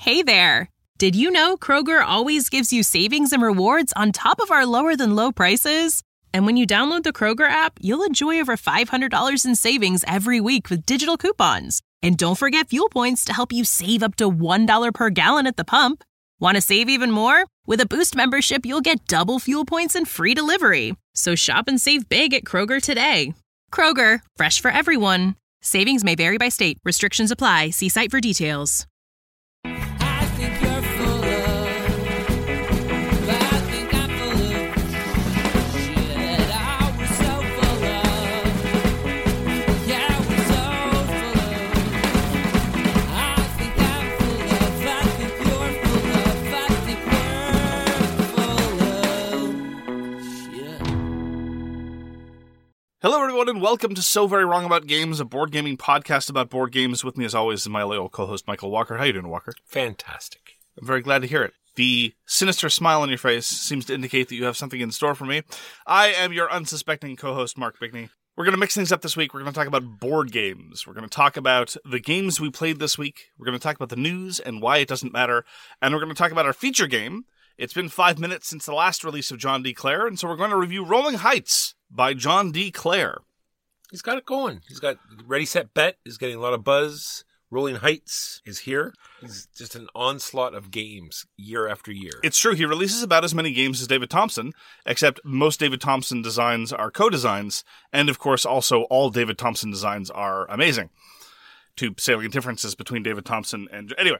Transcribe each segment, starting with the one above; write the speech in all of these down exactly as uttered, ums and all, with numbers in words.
Hey there! Did you know Kroger always gives you savings and rewards on top of our lower-than-low prices? And when you download the Kroger app, you'll enjoy over five hundred dollars in savings every week with digital coupons. And don't forget fuel points to help you save up to one dollar per gallon at the pump. Want to save even more? With a Boost membership, you'll get double fuel points and free delivery. So shop and save big at Kroger today. Kroger, fresh for everyone. Savings may vary by state. Restrictions apply. See site for details. I think you're full of, I think I'm full of shit. I was so full of, yeah, I was so full of. I think I'm full of, I think you're full of, I think we're full of shit. Hello, everyone, and welcome to So Very Wrong About Games, a board gaming podcast about board games. With me, as always, is my loyal co-host, Michael Walker. How you doing, Walker? Fantastic. I'm very glad to hear it. The sinister smile on your face seems to indicate that you have something in store for me. I am your unsuspecting co-host, Mark Bigney. We're going to mix things up this week. We're going to talk about board games. We're going to talk about the games we played this week. We're going to talk about the news and why it doesn't matter. And we're going to talk about our feature game. It's been five minutes since the last release of John D. Clare, and so we're going to review Rolling Heights by John D. Clare. He's got it going. He's got Ready, Set, Bet is getting a lot of buzz. Rolling Heights is here. He's just an onslaught of games year after year. It's true. He releases about as many games as David Thompson, except most David Thompson designs are co-designs. And, of course, also all David Thompson designs are amazing. Two salient differences between David Thompson and... Anyway.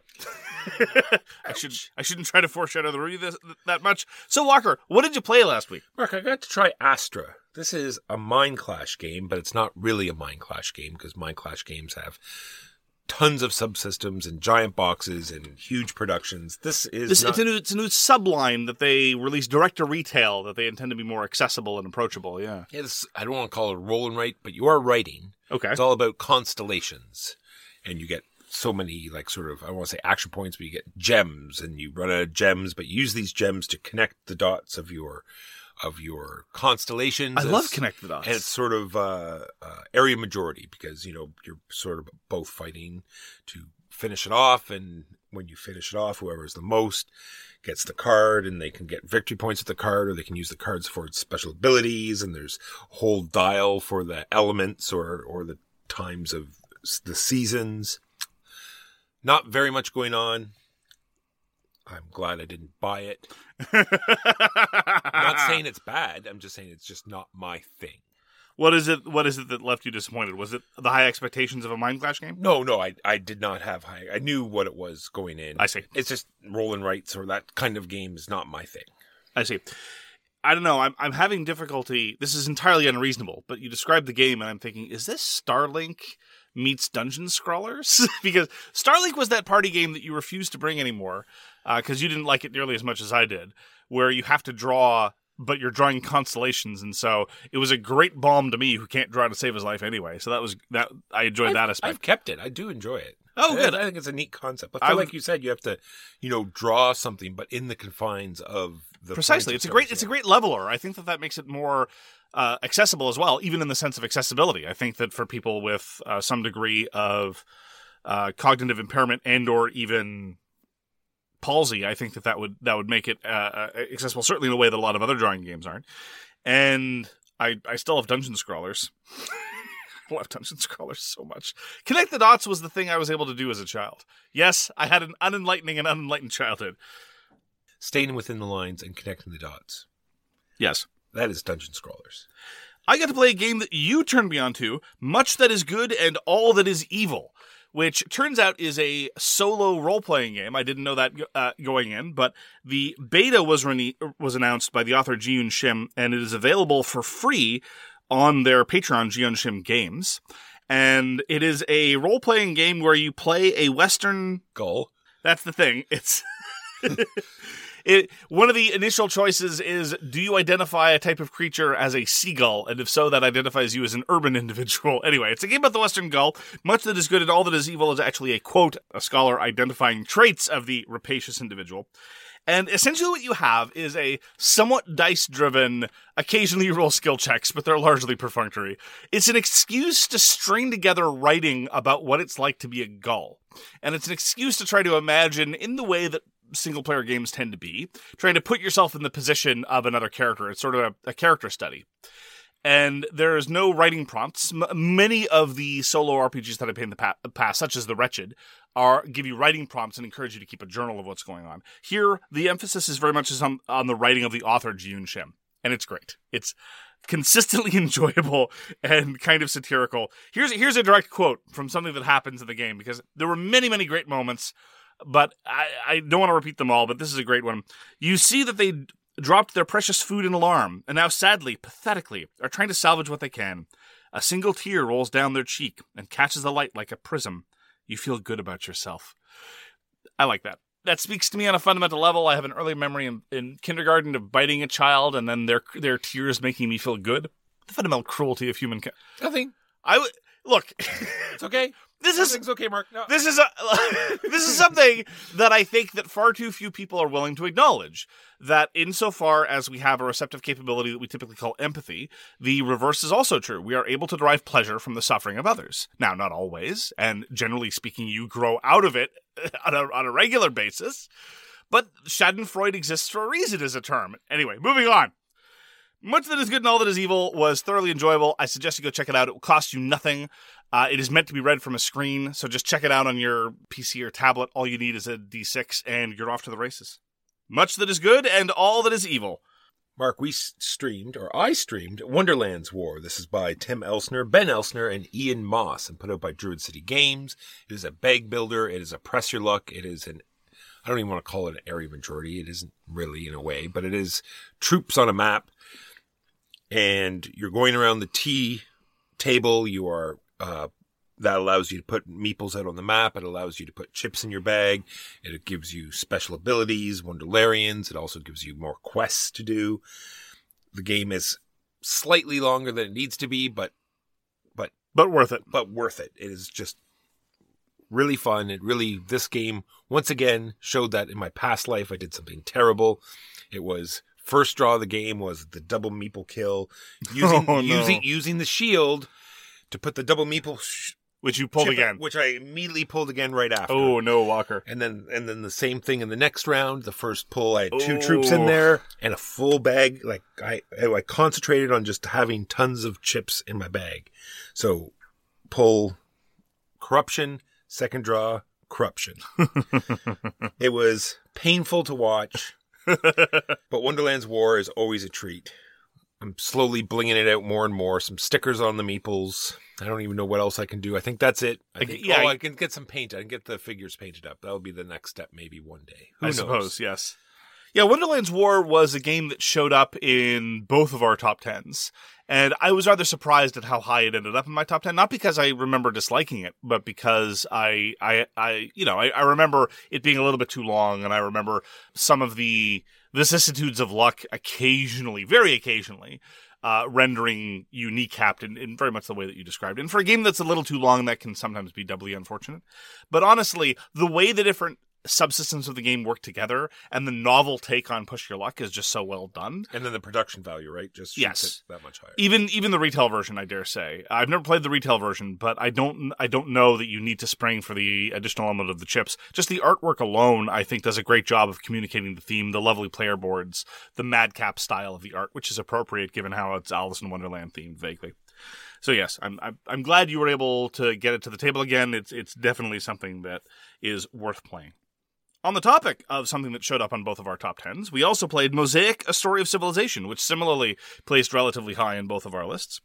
I, should, I shouldn't try to foreshadow the review this, that much. So, Walker, what did you play last week? Mark, I got to try Astra. This is a Mind Clash game, but it's not really a Mind Clash game because Mind Clash games have tons of subsystems and giant boxes and huge productions. This is this, not... it's, a new, it's a new subline that they release direct to retail that they intend to be more accessible and approachable, yeah. Yeah, this, I don't want to call it a roll and write, but you are writing. Okay. It's all about constellations, and you get so many, like, sort of, I don't want to say action points, but you get gems, and you run out of gems, but you use these gems to connect the dots of your of your constellations. I It's- love Connect the Dots. And it's sort of uh, uh, area majority because, you know, you're sort of both fighting to finish it off, and when you finish it off, whoever is the most gets the card, and they can get victory points with the card, or they can use the cards for special abilities, and there's a whole dial for the elements or, or the times of the seasons. Not very much going on. I'm glad I didn't buy it. I'm not saying it's bad. I'm just saying it's just not my thing. What is it? What is it that left you disappointed? Was it the high expectations of a Mind Clash game? No, no, I I did not have high. I knew what it was going in. I see. It's just roll and writes or that kind of game is not my thing. I see. I don't know. I'm I'm having difficulty. This is entirely unreasonable, but you described the game, and I'm thinking, is this Starlink meets Dungeon Scrawlers? Because Starlink was that party game that you refused to bring anymore because uh, you didn't like it nearly as much as I did, where you have to draw, but you're drawing constellations, and so it was a great balm to me who can't draw to save his life anyway. So that was that. I enjoyed I've, that aspect. I've kept it. I do enjoy it. Oh, I, good. I think it's a neat concept. But I feel would- like you said, you have to, you know, draw something, but in the confines of the Precisely. It's a great. It's a great leveler. I think that that makes it more uh, accessible as well, even in the sense of accessibility. I think that for people with uh, some degree of uh, cognitive impairment and or even palsy, I think that that would that would make it uh, accessible, certainly in a way that a lot of other drawing games aren't. And I I still have Dungeon Scrawlers. I love Dungeon Scrawlers so much. Connect the Dots was the thing I was able to do as a child. Yes, I had an unenlightening and unenlightened childhood. Staying within the lines and connecting the dots. Yes. That is Dungeon Scrawlers. I got to play a game that you turned me on to, Much That Is Good and All That Is Evil, which turns out is a solo role-playing game. I didn't know that uh, going in, but the beta was re- was announced by the author Ji-Yoon Shim, and it is available for free on their Patreon, Ji-Yoon Shim Games. And it is a role-playing game where you play a Western... Gull. That's the thing. It's... It, one of the initial choices is, do you identify a type of creature as a seagull? And if so, that identifies you as an urban individual. Anyway, it's a game about the Western gull. Much That Is Good and All That Is Evil is actually a quote, a scholar identifying traits of the rapacious individual. And essentially what you have is a somewhat dice-driven, occasionally you roll skill checks, but they're largely perfunctory. It's an excuse to string together writing about what it's like to be a Gull. And it's an excuse to try to imagine, in the way that single-player games tend to be, trying to put yourself in the position of another character. It's sort of a, a character study. And there's no writing prompts. M- many of the solo R P Gs that I played in the pa- past, such as The Wretched, are give you writing prompts and encourage you to keep a journal of what's going on. Here, the emphasis is very much on, on the writing of the author, Ji-Yoon Shim. And it's great. It's consistently enjoyable and kind of satirical. Here's, here's a direct quote from something that happens in the game, because there were many, many great moments, but I, I don't want to repeat them all, but this is a great one. You see that they dropped their precious food in alarm, and now sadly, pathetically, are trying to salvage what they can. A single tear rolls down their cheek and catches the light like a prism. You feel good about yourself. I like that. That speaks to me on a fundamental level. I have an early memory in, in kindergarten of biting a child and then their their tears making me feel good. The fundamental cruelty of human. Nothing. I would look. It's okay. This is Everything's okay, Mark. No. This is a, this is something that I think that far too few people are willing to acknowledge. That insofar as we have a receptive capability that we typically call empathy, the reverse is also true. We are able to derive pleasure from the suffering of others. Now, not always, and generally speaking, you grow out of it on a, on a regular basis. But Schadenfreude exists for a reason as a term. Anyway, moving on. Much That Is Good and All That Is Evil was thoroughly enjoyable. I suggest you go check it out. It will cost you nothing. Uh, it is meant to be read from a screen, so just check it out on your P C or tablet. All you need is a D six, and you're off to the races. Much That Is Good and All That Is Evil. Mark, we s- streamed, or I streamed, Wonderland's War. This is by Tim Elsner, Ben Elsner, and Ian Moss, and put out by Druid City Games. It is a bag builder. It is a press your luck. It is an, I don't even want to call it an area majority. It isn't really in a way, but it is troops on a map. And you're going around the T table. You are, uh, that allows you to put meeples out on the map. It allows you to put chips in your bag. It gives you special abilities, Wonderlarians. It also gives you more quests to do. The game is slightly longer than it needs to be, but, but, But worth it. but worth it. It is just really fun. It really, this game, once again, showed that in my past life, I did something terrible. It was, first draw of the game was the double meeple kill, using, Oh, no. using, using the shield to put the double meeple sh- Which you pulled chip- again. which I immediately pulled again right after. Oh, no, Walker. And then, and then the same thing in the next round. The first pull, I had two Oh. troops in there and a full bag. Like I, I concentrated on just having tons of chips in my bag. So pull corruption, second draw, corruption. It was painful to watch, but Wonderland's War is always a treat. I'm slowly blinging it out more and more. Some stickers on the meeples. I don't even know what else I can do. I think that's it. I Like, think, yeah, oh, I- I can get some paint. I can get the figures painted up. That'll be the next step maybe one day. Who I knows? suppose, yes. Yeah, Wonderland's War was a game that showed up in both of our top tens. And I was rather surprised at how high it ended up in my top ten. Not because I remember disliking it, but because I, I, I you know, I, I remember it being a little bit too long, and I remember some of the vicissitudes of luck occasionally, very occasionally, uh, rendering you kneecapped in, in very much the way that you described. And for a game that's a little too long, that can sometimes be doubly unfortunate. But honestly, the way the different subsystems of the game work together and the novel take on Push Your Luck is just so well done. And then the production value, right? Just shoots Yes. it that much higher. Even even the retail version, I dare say. I've never played the retail version, but I don't I don't know that you need to spring for the additional element of the chips. Just the artwork alone, I think, does a great job of communicating the theme, the lovely player boards, the madcap style of the art, which is appropriate given how it's Alice in Wonderland themed vaguely. So yes, I'm I'm I'm glad you were able to get it to the table again. It's it's definitely something that is worth playing. On the topic of something that showed up on both of our top tens, we also played Mosaic: A Story of Civilization, which similarly placed relatively high in both of our lists.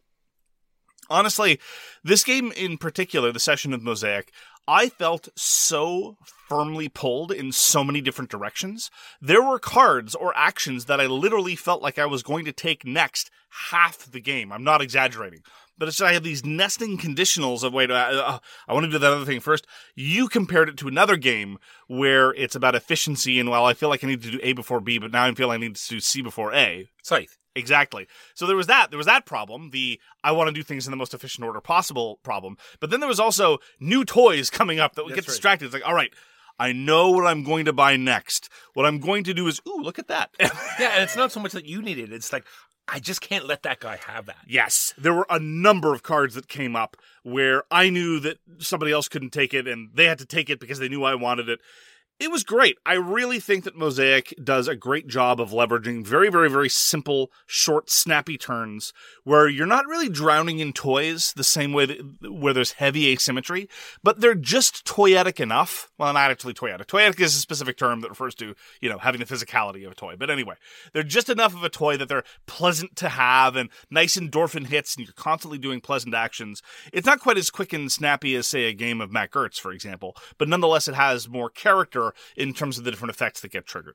Honestly, this game in particular, the session of Mosaic, I felt so firmly pulled in so many different directions. There were cards or actions that I literally felt like I was going to take next half the game. I'm not exaggerating. But it's I have these nesting conditionals of, wait, uh, I want to do that other thing first. You compared it to another game where it's about efficiency, and, well, I feel like I need to do A before B, but now I feel like I need to do C before A. Scythe. Exactly. So there was that. There was that problem, the I want to do things in the most efficient order possible problem. But then there was also new toys coming up that would That's get right. distracted. It's like, all right, I know what I'm going to buy next. What I'm going to do is, ooh, look at that. Yeah, and it's not so much that you need it. It's like, I just can't let that guy have that. Yes, there were a number of cards that came up where I knew that somebody else couldn't take it, and they had to take it because they knew I wanted it. It was great. I really think that Mosaic does a great job of leveraging very, very, very simple, short, snappy turns where you're not really drowning in toys the same way that, where there's heavy asymmetry, but they're just toyetic enough. Well, not actually toyetic. Toyetic is a specific term that refers to, you know, having the physicality of a toy. But anyway, they're just enough of a toy that they're pleasant to have and nice endorphin hits, and you're constantly doing pleasant actions. It's not quite as quick and snappy as, say, a game of Matt Gertz, for example, but nonetheless, it has more character in terms of the different effects that get triggered.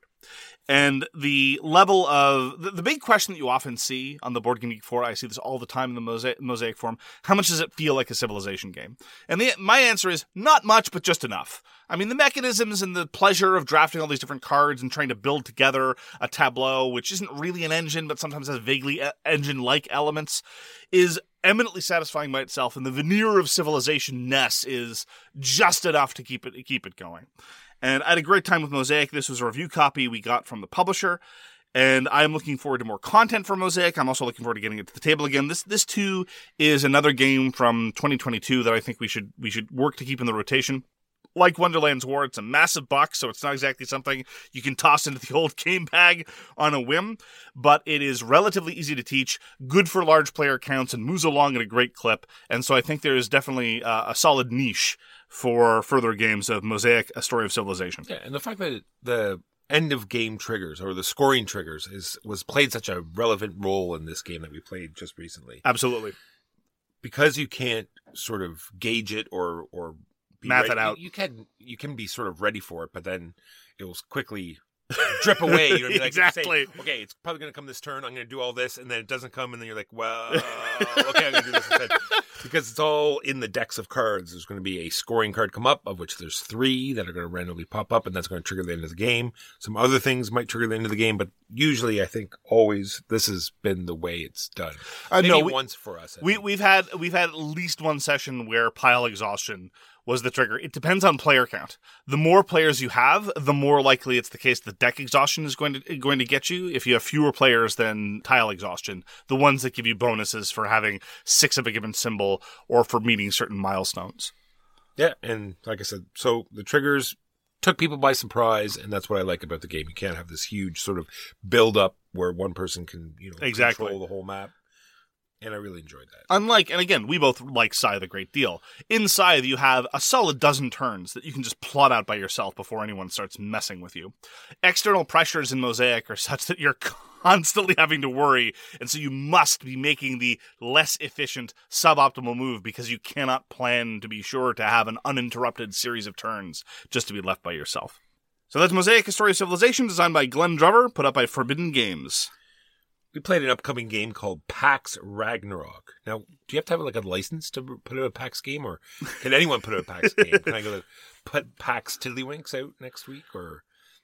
And the level of... The, the big question that you often see on the Board Game Geek forum, I see this all the time in the Mosaic, Mosaic forum, how much does it feel like a Civilization game? And the, my answer is, not much, but just enough. I mean, the mechanisms and the pleasure of drafting all these different cards and trying to build together a tableau, which isn't really an engine, but sometimes has vaguely engine-like elements, is eminently satisfying by itself, and the veneer of Civilization-ness is just enough to keep it keep it going. And I had a great time with Mosaic. This was a review copy we got from the publisher, and I'm looking forward to more content for Mosaic. I'm also looking forward to getting it to the table again. This this too is another game from twenty twenty-two that I think we should we should work to keep in the rotation. Like Wonderland's War, it's a massive box, so it's not exactly something you can toss into the old game bag on a whim, but it is relatively easy to teach, good for large player counts, and moves along at a great clip. And so I think there is definitely uh, a solid niche for further games of Mosaic, A Story of Civilization. Yeah, and the fact that the end of game triggers or the scoring triggers is was played such a relevant role in this game that we played just recently. Absolutely. Because you can't sort of gauge it or or be math ready, it out. You, you can you can be sort of ready for it, but then it will quickly drip away. You know, like exactly. Say, okay, it's probably going to come this turn. I'm going to do all this, and then it doesn't come, and then you're like, well, okay, I'm going to do this instead. Because it's all in the decks of cards. There's going to be a scoring card come up, of which there's three that are going to randomly pop up, and that's going to trigger the end of the game. Some other things might trigger the end of the game, but usually, I think always this has been the way it's done. Uh, Maybe no, we, once for us. I we think. we've had we've had at least one session where pile exhaustion was the trigger. It depends on player count. The more players you have, the more likely it's the case that deck exhaustion is going to going to get you. If you have fewer players than tile exhaustion, the ones that give you bonuses for having six of a given symbol or for meeting certain milestones. Yeah, and like I said, so the triggers took people by surprise, and that's what I like about the game. You can't have this huge sort of build up where one person can, you know, Exactly. control the whole map. And I really enjoyed that. Unlike, and again, we both like Scythe a great deal. In Scythe, you have a solid dozen turns that you can just plot out by yourself before anyone starts messing with you. External pressures in Mosaic are such that you're constantly having to worry, and so you must be making the less efficient, suboptimal move because you cannot plan to be sure to have an uninterrupted series of turns just to be left by yourself. So that's Mosaic, A Story of Civilization, designed by Glenn Drover, put up by Forbidden Games. We played an upcoming game called PAX Ragnarok. Now, do you have to have like a license to put out a PAX game, or can anyone put out a PAX game? Can I go to put PAX Tiddlywinks out next week, or?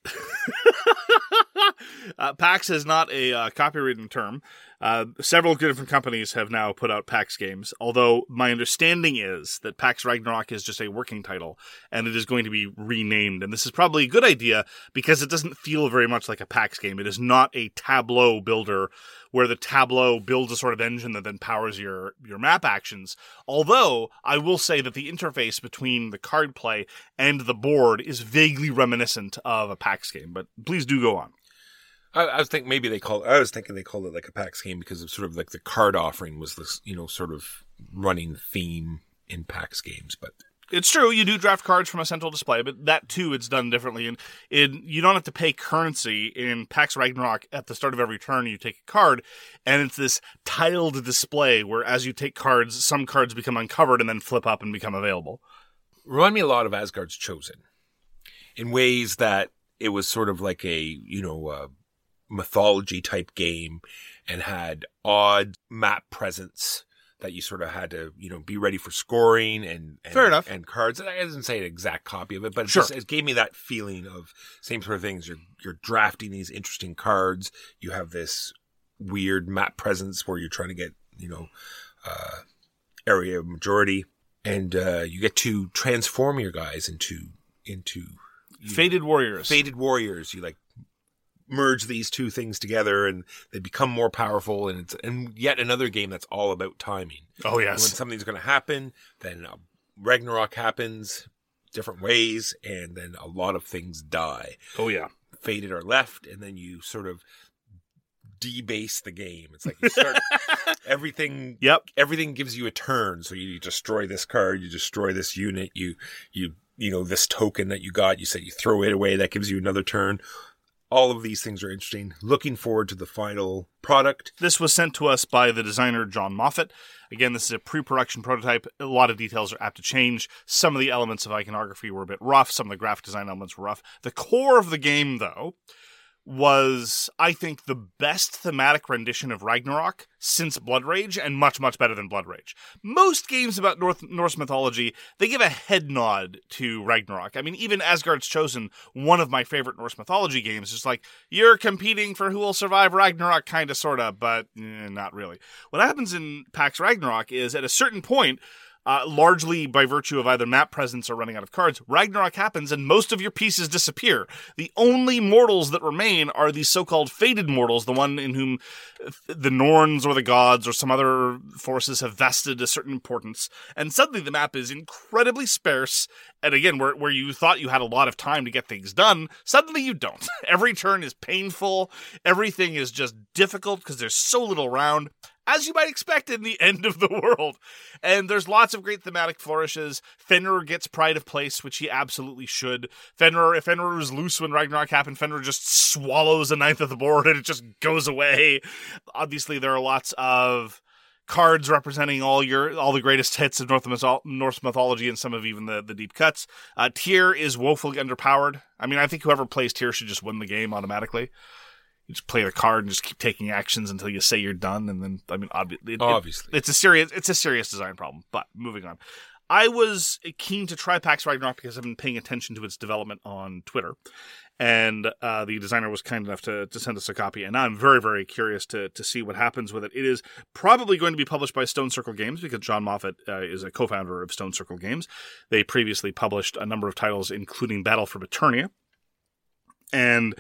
uh, PAX is not a uh, copywritten term. Uh, several different companies have now put out PAX games, although my understanding is that PAX Ragnarok is just a working title, and it is going to be renamed. And this is probably a good idea because it doesn't feel very much like a PAX game. It is not a tableau builder where the tableau builds a sort of engine that then powers your, your map actions. Although, I will say that the interface between the card play and the board is vaguely reminiscent of a PAX game, but please do go on. I, I was thinking maybe they call. I was thinking they called it like a PAX game because of sort of like the card offering was this, you know, sort of running theme in PAX games. But it's true, you do draft cards from a central display, but that too, it's done differently. And it, you don't have to pay currency in PAX Ragnarok. At the start of every turn, you take a card, and it's this tiled display where as you take cards, some cards become uncovered and then flip up and become available. Remind me a lot of Asgard's Chosen in ways that it was sort of like a, you know, uh, mythology type game and had odd map presence that you sort of had to, you know, be ready for scoring and, and Fair enough. and cards. I didn't say an exact copy of it, but it, Sure. just, it gave me that feeling of same sort of things. You're you're drafting these interesting cards. You have this weird map presence where you're trying to get, you know, uh, area of majority, and uh, you get to transform your guys into into you Faded Warriors. Faded Warriors. You like merge these two things together, and they become more powerful. And it's and yet another game that's all about timing. Oh And yes. when something's going to happen, then uh, Ragnarok happens different ways, and then a lot of things die. Oh yeah. Faded are left, and then you sort of debase the game. It's like you start everything. Yep. Everything gives you a turn. So you destroy this card, you destroy this unit, you you you know this token that you got. You say you throw it away. That gives you another turn. All of these things are interesting. Looking forward to the final product. This was sent to us by the designer John Moffat. Again, this is a pre-production prototype. A lot of details are apt to change. Some of the elements of iconography were a bit rough. Some of the graphic design elements were rough. The core of the game, though, was, I think, the best thematic rendition of Ragnarok since Blood Rage, and much, much better than Blood Rage. Most games about North, Norse mythology, they give a head nod to Ragnarok. I mean, even Asgard's Chosen, one of my favorite Norse mythology games, is like, you're competing for who will survive Ragnarok, kind of, sort of, but eh, not really. What happens in PAX Ragnarok is, at a certain point, Uh, largely by virtue of either map presence or running out of cards, Ragnarok happens and most of your pieces disappear. The only mortals that remain are these so-called fated mortals, the one in whom the Norns or the gods or some other forces have vested a certain importance. And suddenly the map is incredibly sparse, and again, where, where you thought you had a lot of time to get things done, suddenly you don't. Every turn is painful, everything is just difficult because there's so little around, as you might expect in the end of the world. And there's lots of great thematic flourishes. Fenrir gets pride of place, which he absolutely should. Fenrir, if Fenrir was loose when Ragnarok happened, Fenrir just swallows a ninth of the board and it just goes away. Obviously, there are lots of cards representing all your all the greatest hits of North mytho- Norse mythology and some of even the, the deep cuts. Uh, Tyr is woefully underpowered. I mean, I think whoever plays Tyr should just win the game automatically. You just play the card and just keep taking actions until you say you're done, and then I mean, obvi- it, Obviously, it, it's a serious it's a serious design problem. But moving on, I was keen to try PAX Ragnarok because I've been paying attention to its development on Twitter, and uh, the designer was kind enough to, to send us a copy, and I'm very very curious to to see what happens with it. It is probably going to be published by Stone Circle Games because John Moffat uh, is a co-founder of Stone Circle Games. They previously published a number of titles, including Battle for Eternia, and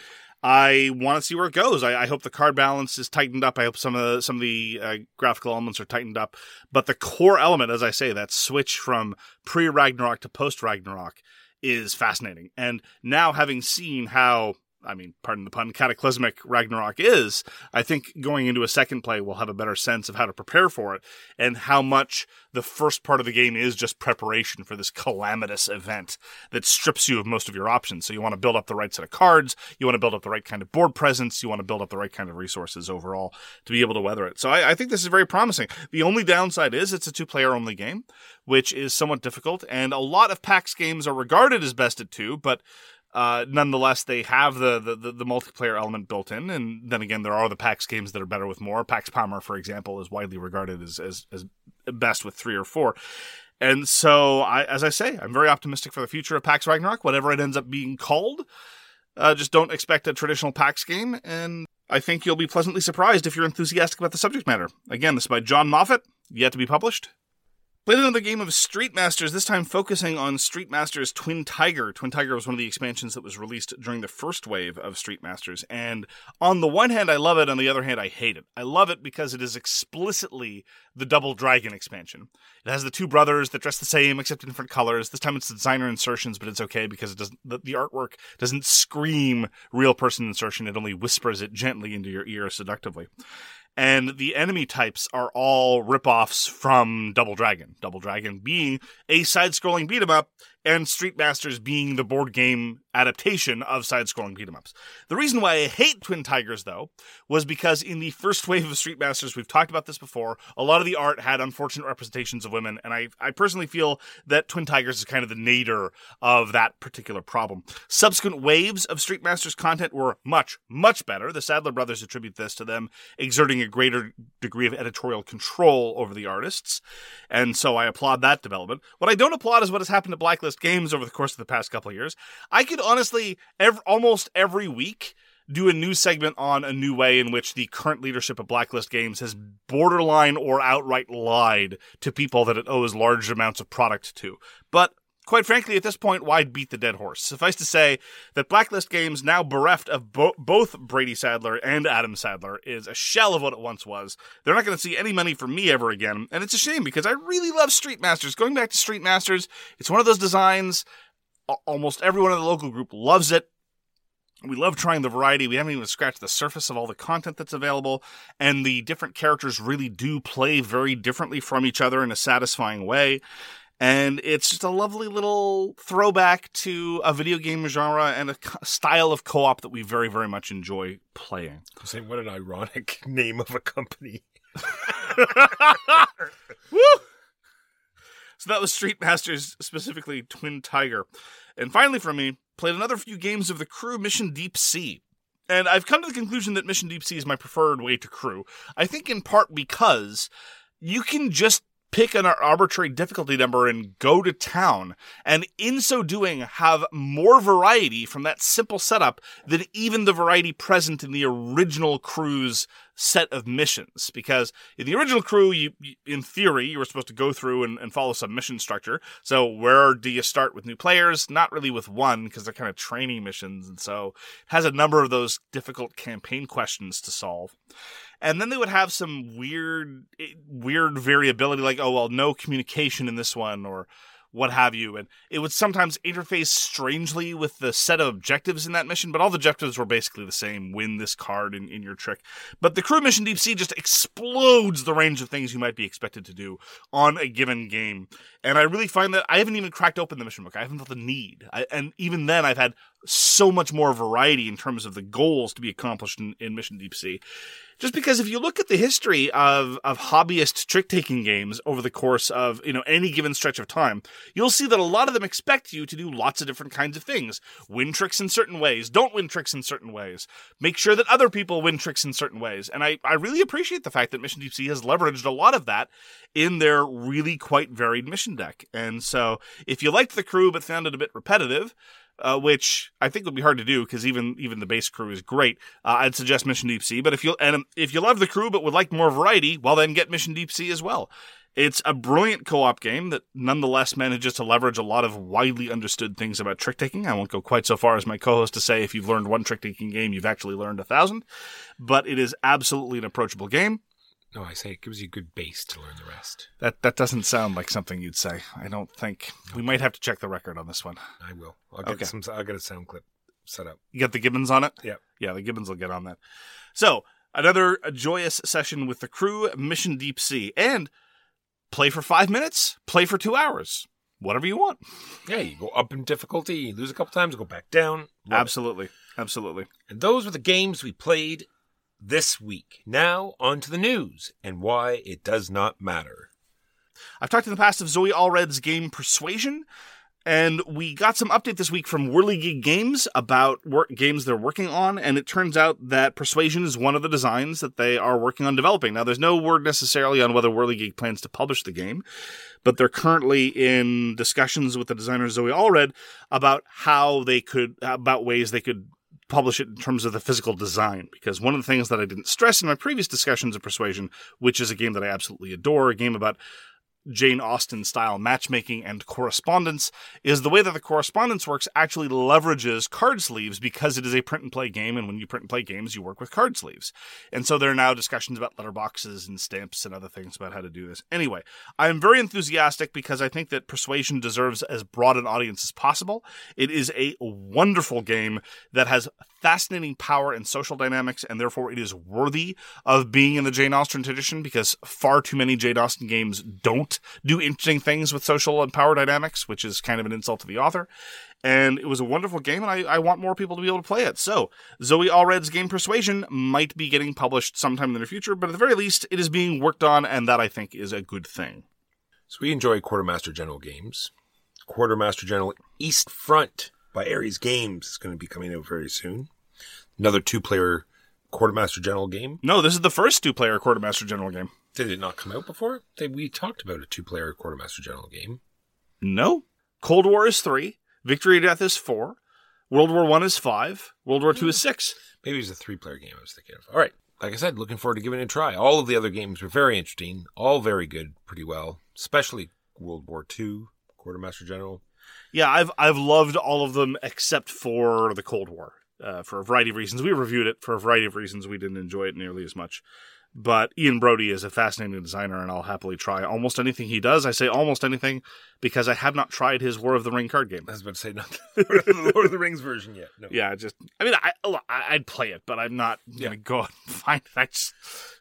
I want to see where it goes. I, I hope the card balance is tightened up. I hope some of the, some of the uh, graphical elements are tightened up. But the core element, as I say, that switch from pre-Ragnarok to post-Ragnarok is fascinating. And now having seen how, I mean, pardon the pun, cataclysmic Ragnarok is, I think going into a second play we'll have a better sense of how to prepare for it and how much the first part of the game is just preparation for this calamitous event that strips you of most of your options. So you want to build up the right set of cards, you want to build up the right kind of board presence, you want to build up the right kind of resources overall to be able to weather it. So I, I think this is very promising. The only downside is it's a two-player only game, which is somewhat difficult, and a lot of PAX games are regarded as best at two, but Uh, nonetheless, they have the, the, the, the multiplayer element built in, and then again, there are the PAX games that are better with more. PAX Palmer, for example, is widely regarded as, as, as best with three or four. And so, I, as I say, I'm very optimistic for the future of PAX Ragnarok, whatever it ends up being called. Uh, just don't expect a traditional PAX game, and I think you'll be pleasantly surprised if you're enthusiastic about the subject matter. Again, this is by John Moffat, yet to be published. Played another game of Street Masters, this time focusing on Street Masters Twin Tiger. Twin Tiger was one of the expansions that was released during the first wave of Street Masters, and on the one hand I love it, on the other hand I hate it. I love it because it is explicitly the Double Dragon expansion. It has the two brothers that dress the same except in different colors. This time it's designer insertions, but it's okay because it doesn't. The, the artwork doesn't scream real person insertion, it only whispers it gently into your ear seductively. And the enemy types are all ripoffs from Double Dragon. Double Dragon being a side-scrolling beat-em-up, and Street Masters being the board game adaptation of side-scrolling beat-em-ups. The reason why I hate Twin Tigers, though, was because in the first wave of Street Masters, we've talked about this before, a lot of the art had unfortunate representations of women, and I, I personally feel that Twin Tigers is kind of the nadir of that particular problem. Subsequent waves of Street Masters content were much, much better. The Sadler brothers attribute this to them exerting a greater degree of editorial control over the artists, and so I applaud that development. What I don't applaud is what has happened to Blacklist Games over the course of the past couple of years. I could honestly, every, almost every week, do a news segment on a new way in which the current leadership of Blacklist Games has borderline or outright lied to people that it owes large amounts of product to. But quite frankly, at this point, why beat the dead horse? Suffice to say that Blacklist Games, now bereft of bo- both Brady Sadler and Adam Sadler, is a shell of what it once was. They're not going to see any money from me ever again, and it's a shame because I really love Street Masters. Going back to Street Masters, it's one of those designs, a- almost everyone in the local group loves it. We love trying the variety. We haven't even scratched the surface of all the content that's available, and the different characters really do play very differently from each other in a satisfying way. And it's just a lovely little throwback to a video game genre and a style of co-op that we very, very much enjoy playing. I'm saying, what an ironic name of a company. Woo! So that was Street Masters, specifically Twin Tiger. And finally for me, played another few games of the crew Mission Deep Sea. And I've come to the conclusion that Mission Deep Sea is my preferred way to crew. I think in part because you can just pick an arbitrary difficulty number and go to town, and in so doing have more variety from that simple setup than even the variety present in the original crew's set of missions. Because in the original crew, you, you in theory, you were supposed to go through and, and follow some mission structure. So where do you start with new players? Not really with one, because they're kind of training missions, and so it has a number of those difficult campaign questions to solve. And then they would have some weird, weird variability, like, oh, well, no communication in this one, or what have you. And it would sometimes interface strangely with the set of objectives in that mission, but all the objectives were basically the same. Win this card in, in your trick. But the crew Mission Deep Sea just explodes the range of things you might be expected to do on a given game. And I really find that I haven't even cracked open the mission book. I haven't felt the need. I, and even then, I've had so much more variety in terms of the goals to be accomplished in, in Mission Deep Sea. Just because if you look at the history of, of hobbyist trick-taking games over the course of, you know, any given stretch of time, you'll see that a lot of them expect you to do lots of different kinds of things. Win tricks in certain ways. Don't win tricks in certain ways. Make sure that other people win tricks in certain ways. And I, I really appreciate the fact that Mission Deep Sea has leveraged a lot of that in their really quite varied mission deck. And so if you liked the crew but found it a bit repetitive, Uh, which I think would be hard to do because even even the base crew is great. Uh, I'd suggest Mission Deep Sea. But if you and if you love the crew but would like more variety, well then get Mission Deep Sea as well. It's a brilliant co-op game that nonetheless manages to leverage a lot of widely understood things about trick-taking. I won't go quite so far as my co-host to say if you've learned one trick-taking game, you've actually learned a thousand. But it is absolutely an approachable game. No, I say it gives you a good base to learn the rest. That that doesn't sound like something you'd say. I don't think. We might have to check the record on this one. I will. I'll get Okay. some. I'll get a sound clip set up. You got the Gibbons on it? Yeah. Yeah, the Gibbons will get on that. So, another joyous session with the crew, Mission Deep Sea. And play for five minutes, play for two hours. Whatever you want. Yeah, you go up in difficulty, you lose a couple times, go back down. Love Absolutely. it. Absolutely. And those were the games we played this week. Now, on to the news and why it does not matter. I've talked in the past of Zoe Allred's game Persuasion, and we got some update this week from Whirligig Games about work, games they're working on, and it turns out that Persuasion is one of the designs that they are working on developing. Now, there's no word necessarily on whether Whirligig plans to publish the game, but they're currently in discussions with the designer Zoe Allred about how they could, about ways they could publish it in terms of the physical design, because one of the things that I didn't stress in my previous discussions of Persuasion, which is a game that I absolutely adore, a game about Jane Austen style matchmaking and correspondence, is the way that the correspondence works actually leverages card sleeves because it is a print and play game, and when you print and play games you work with card sleeves. And so there are now discussions about letterboxes and stamps and other things about how to do this. Anyway, I am very enthusiastic because I think that Persuasion deserves as broad an audience as possible. It is a wonderful game that has fascinating power and social dynamics, and therefore it is worthy of being in the Jane Austen tradition because far too many Jane Austen games don't do interesting things with social and power dynamics, which is kind of an insult to the author. And it was a wonderful game, and I, I want more people to be able to play it. So, Zoe Allred's game Persuasion might be getting published sometime in the near future, but at the very least, it is being worked on, and that I think is a good thing. So we enjoy Quartermaster General games. Quartermaster General East Front by Ares Games is going to be coming out very soon. Another two-player Quartermaster General game. No, this is the first two-player Quartermaster General game. Did it not come out before? They, we talked about a two-player Quartermaster General game. No. Cold War is three. Victory or Death is four. World War One is five. World War Two is six. Maybe it was a three-player game I was thinking of. All right. Like I said, looking forward to giving it a try. All of the other games were very interesting. All very good, pretty well. Especially World War Two, Quartermaster General. Yeah, I've I've loved all of them except for the Cold War, uh, for a variety of reasons. We reviewed it for a variety of reasons. We didn't enjoy it nearly as much. But Ian Brody is a fascinating designer, and I'll happily try almost anything he does. I say almost anything because I have not tried his War of the Ring card game. I was about to say, not the Lord of the Rings version yet. No. Yeah, just, I mean, I, I'd play it, but I'm not going to Yeah. go out and find it. I just...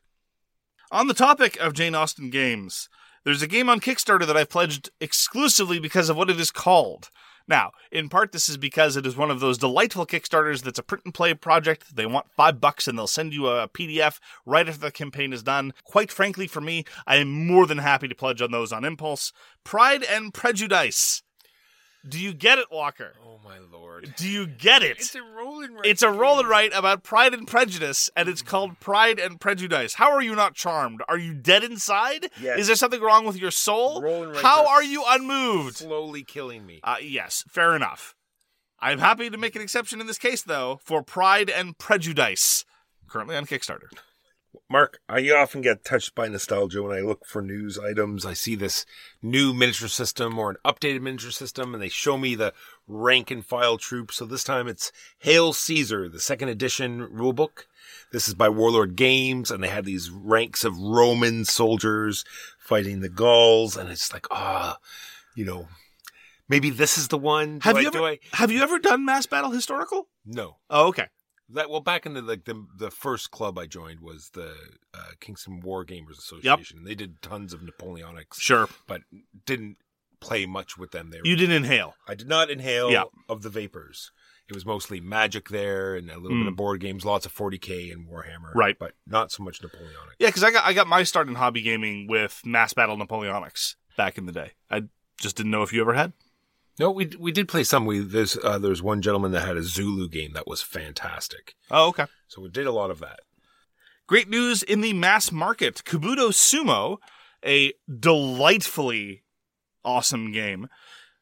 On the topic of Jane Austen games, there's a game on Kickstarter that I've pledged exclusively because of what it is called. Now, in part, this is because it is one of those delightful Kickstarters that's a print and play project. They want five bucks and they'll send you a P D F right after the campaign is done. Quite frankly, for me, I am more than happy to pledge on those on impulse. Pride and Prejudice. Do you get it, Walker? Oh, my Lord. Do you get it? It's a rolling right. It's a roll and write about Pride and Prejudice, and it's called Pride and Prejudice. How are you not charmed? Are you dead inside? Yes. Is there something wrong with your soul? Roll and write How are are you unmoved? Slowly killing me. Uh, yes, fair enough. I'm happy to make an exception in this case, though, for Pride and Prejudice, currently on Kickstarter. Mark, I often get touched by nostalgia when I look for news items. I see this new miniature system or an updated miniature system, and they show me the rank and file troops. So this time it's Hail Caesar, the second edition rulebook. This is by Warlord Games, and they have these ranks of Roman soldiers fighting the Gauls, and it's like, ah, you know, maybe this is the one. Do Have I, you ever do I? have you ever done Mass Battle Historical? No. Oh, okay. That well, back in the like the the first club I joined was the uh, Kingston War Gamers Association. They did tons of Napoleonics, Sure. but didn't play much with them. They were, You didn't inhale. I did not inhale Yeah. of the vapors. It was mostly Magic there and a little Mm. bit of board games, lots of forty K and Warhammer, Right. But not so much Napoleonic. Yeah, because I got I got my start in hobby gaming with Mass Battle Napoleonics back in the day. I just didn't know if you ever had. No, we we did play some. We there's uh, there's one gentleman that had a Zulu game that was fantastic. Oh, okay. So we did a lot of that. Great news in the mass market. Kabuto Sumo, a delightfully awesome game,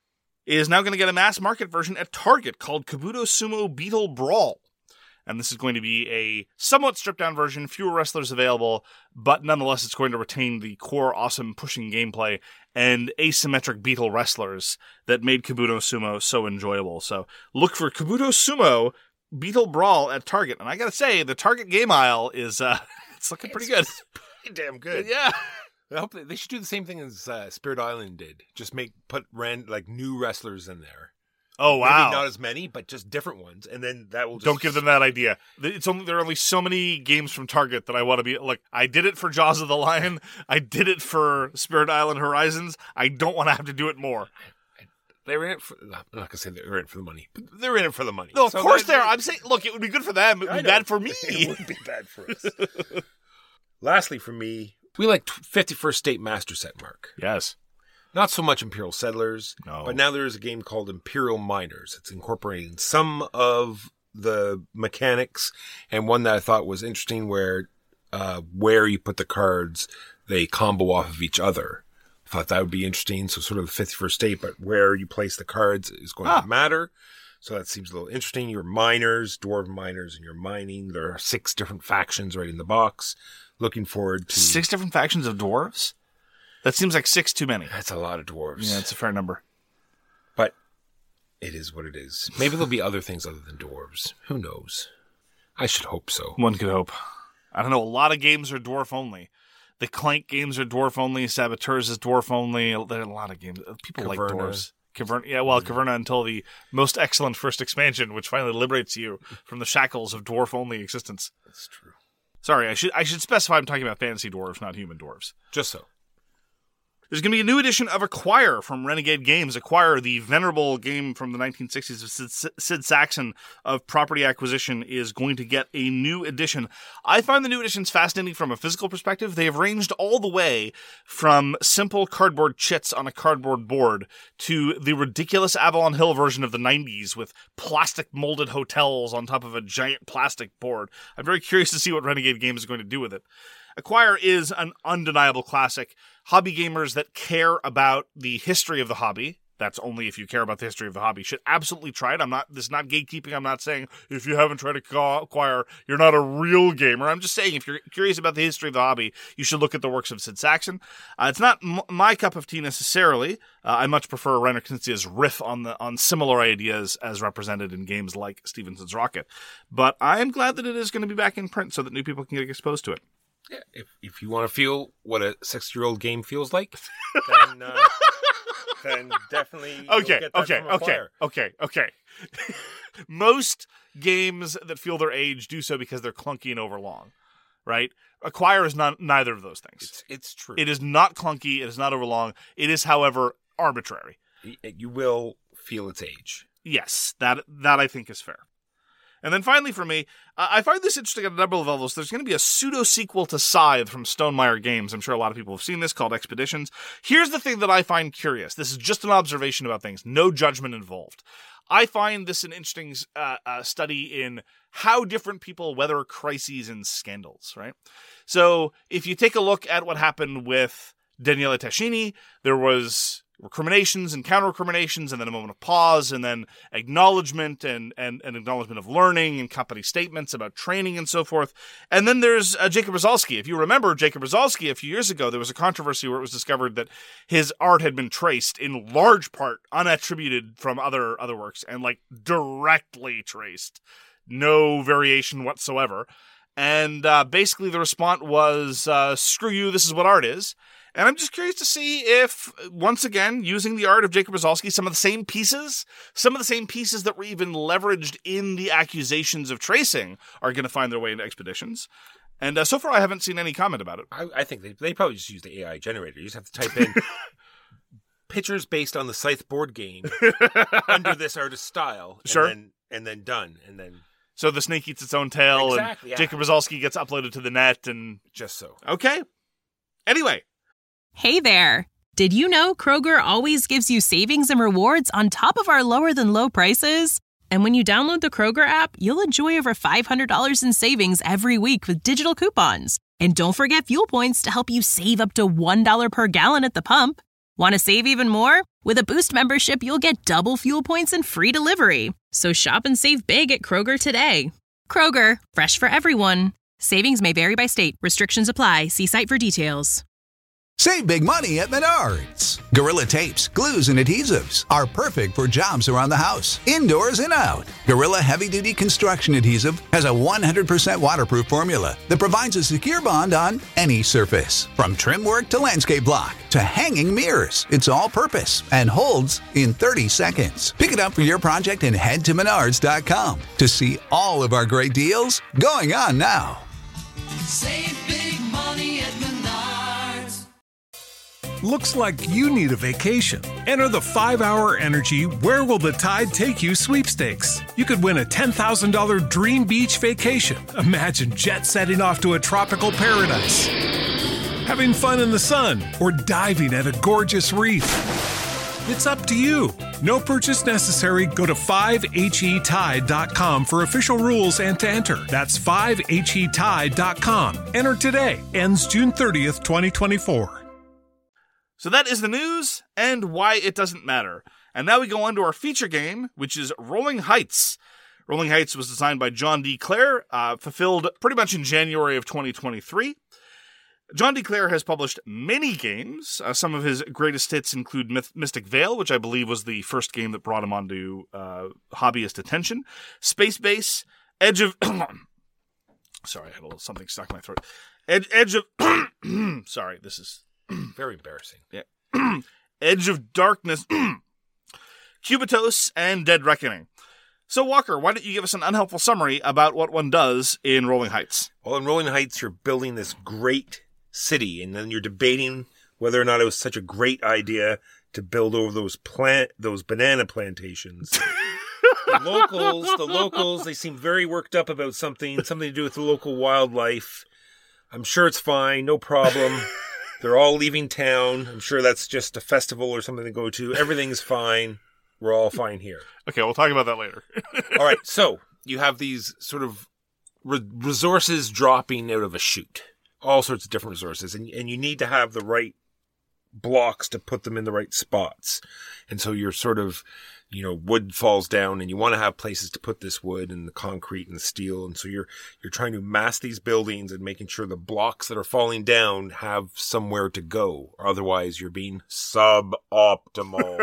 is now going to get a mass market version at Target called Kabuto Sumo Beetle Brawl. And this is going to be a somewhat stripped-down version, fewer wrestlers available, but nonetheless it's going to retain the core awesome pushing gameplay and asymmetric beetle wrestlers that made Kabuto Sumo so enjoyable. So look for Kabuto Sumo Beetle Brawl at Target. And I gotta say, the Target game aisle is uh, it's looking pretty good. Pretty damn good. Yeah. I hope they, they should do the same thing as uh, Spirit Island did. Just make put ran like new wrestlers in there. Oh, wow. Maybe not as many, but just different ones, and then that will just Don't give them that idea. It's only there are only so many games from Target that I want to be like. I did it for Jaws of the Lion. I did it for Spirit Island Horizons. I don't want to have to do it more. They were in it for. I'm not gonna say they were in it for the money, but they're in it for the money. No, of So course they- they are. I'm saying, look, it would be good for them. It would I be know. bad for me. It would be bad for us. Lastly, for me, we like fifty-first State Master Set, Mark. Yes. Not so much Imperial Settlers, No. but now there is a game called Imperial Miners. It's incorporating some of the mechanics, and one that I thought was interesting where uh, where you put the cards, they combo off of each other. I thought that would be interesting. So sort of the fifty-first State, but where you place the cards is going Ah. to matter. So that seems a little interesting. Your miners, dwarven miners, and your mining. There are six different factions right in the box. Looking forward to... Six different factions of dwarves? That seems like six too many. That's a lot of dwarves. Yeah, it's a fair number. But it is what it is. Maybe there'll be other things other than dwarves. Who knows? I should hope so. One could hope. I don't know. A lot of games are dwarf only. The Clank games are dwarf only. Saboteurs is dwarf only. There are a lot of games. People like Caverna. dwarves. Caverna, yeah, well, Caverna until the most excellent first expansion, which finally liberates you from the shackles of dwarf only existence. That's true. Sorry, I should I should specify I'm talking about fantasy dwarves, not human dwarves. Just so. There's going to be a new edition of Acquire from Renegade Games. Acquire, the venerable game from the nineteen sixties of Sid, Sid Saxon of property acquisition, is going to get a new edition. I find the new editions fascinating from a physical perspective. They have ranged all the way from simple cardboard chits on a cardboard board to the ridiculous Avalon Hill version of the nineties with plastic molded hotels on top of a giant plastic board. I'm very curious to see what Renegade Games is going to do with it. Acquire is an undeniable classic. Hobby gamers that care about the history of the hobby that's only if you care about the history of the hobby, should absolutely try it. I'm not, this is not gatekeeping. I'm not saying if you haven't tried to acquire, you're not a real gamer. I'm just saying if you're curious about the history of the hobby, you should look at the works of Sid Sackson. Uh, it's not m- my cup of tea necessarily. Uh, I much prefer Reiner Knizia's riff on the on similar ideas as represented in games like Stephenson's Rocket. But I am glad that it is going to be back in print so that new people can get exposed to it. Yeah, if if you want to feel what a six-year-old game feels like, then uh, then definitely you'll Okay, get that okay, from okay, Acquire. okay, okay. Most games that feel their age do so because they're clunky and overlong, right? Acquire is not neither of those things. It's it's true. It is not clunky. It is not overlong. It is, however, arbitrary. Y- You will feel its age. Yes, that that I think is fair. And then finally for me, uh, I find this interesting at a number of levels. There's going to be a pseudo-sequel to Scythe from Stonemaier Games. I'm sure a lot of people have seen this, called Expeditions. Here's the thing that I find curious. This is just an observation about things. No judgment involved. I find this an interesting uh, uh, study in how different people weather crises and scandals, right? So if you take a look at what happened with Daniele Tascini, there was recriminations and counter-recriminations, and then a moment of pause, and then acknowledgement and, and, and acknowledgement of learning and company statements about training and so forth. And then there's uh, Jacob Brzezalski. If you remember Jacob Brzezalski, a few years ago, there was a controversy where it was discovered that his art had been traced in large part, unattributed from other, other works, and like directly traced. No variation whatsoever. And uh, basically the response was, uh, screw you, this is what art is. And I'm just curious to see if, once again, using the art of Jacob Brzezalski, some of the same pieces, some of the same pieces that were even leveraged in the accusations of tracing are going to find their way into Expeditions. And uh, so far, I haven't seen any comment about it. I, I think they they probably just use the A I generator. You just have to type in pictures based on the Scythe board game under this artist style. And Sure. Then, and then done. And then So the snake eats its own tail, Exactly, and yeah. Jacob Brzezalski gets uploaded to the net, and just so. okay. Anyway. Hey there! Did you know Kroger always gives you savings and rewards on top of our lower than low prices? And when you download the Kroger app, you'll enjoy over five hundred dollars in savings every week with digital coupons. And don't forget fuel points to help you save up to one dollar per gallon at the pump. Want to save even more? With a Boost membership, you'll get double fuel points and free delivery. So shop and save big at Kroger today. Kroger, fresh for everyone. Savings may vary by state. Restrictions apply. See site for details. Save big money at Menards. Gorilla tapes, glues, and adhesives are perfect for jobs around the house, indoors and out. Gorilla Heavy Duty Construction Adhesive has a one hundred percent waterproof formula that provides a secure bond on any surface. From trim work to landscape block to hanging mirrors, it's all purpose and holds in thirty seconds. Pick it up for your project and head to menards dot com to see all of our great deals going on now. Save big money at Menards. Looks like you need a vacation. Enter the five hour Energy Where Will the Tide Take You sweepstakes. You could win a ten thousand dollars dream beach vacation. Imagine jet setting off to a tropical paradise, having fun in the sun, or diving at a gorgeous reef. It's up to you. No purchase necessary. Go to five H E tide dot com for official rules and to enter. That's five H E tide dot com. Enter today. Ends June thirtieth, twenty twenty-four. So that is the news and why it doesn't matter. And now we go on to our feature game, which is Rolling Heights. Rolling Heights was designed by John D. Clare, uh, fulfilled pretty much in January of twenty twenty-three. John D. Clare has published many games. Uh, some of his greatest hits include Myth- Mystic Vale, which I believe was the first game that brought him onto uh, hobbyist attention. Space Base, Edge of... Sorry, I had a little something stuck in my throat. Edge, Edge of... Sorry, this is... Very embarrassing. Yeah. Edge of Darkness, Cubitos, and Dead Reckoning. So, Walker, why don't you give us an unhelpful summary about what one does in Rolling Heights? Well, in Rolling Heights, you're building this great city, and then you're debating whether or not it was such a great idea to build over those plant, those banana plantations. The locals, the locals, they seem very worked up about something, something to do with the local wildlife. I'm sure it's fine, no problem. They're all leaving town. I'm sure that's just a festival or something to go to. Everything's fine. We're all fine here. Okay, we'll talk about that later. All right, so you have these sort of re- resources dropping out of a chute. All sorts of different resources. And, and you need to have the right blocks to put them in the right spots. And so you're sort of, you know, wood falls down and you want to have places to put this wood and the concrete and the steel. And so you're, you're trying to mass these buildings and making sure the blocks that are falling down have somewhere to go. Or otherwise you're being suboptimal.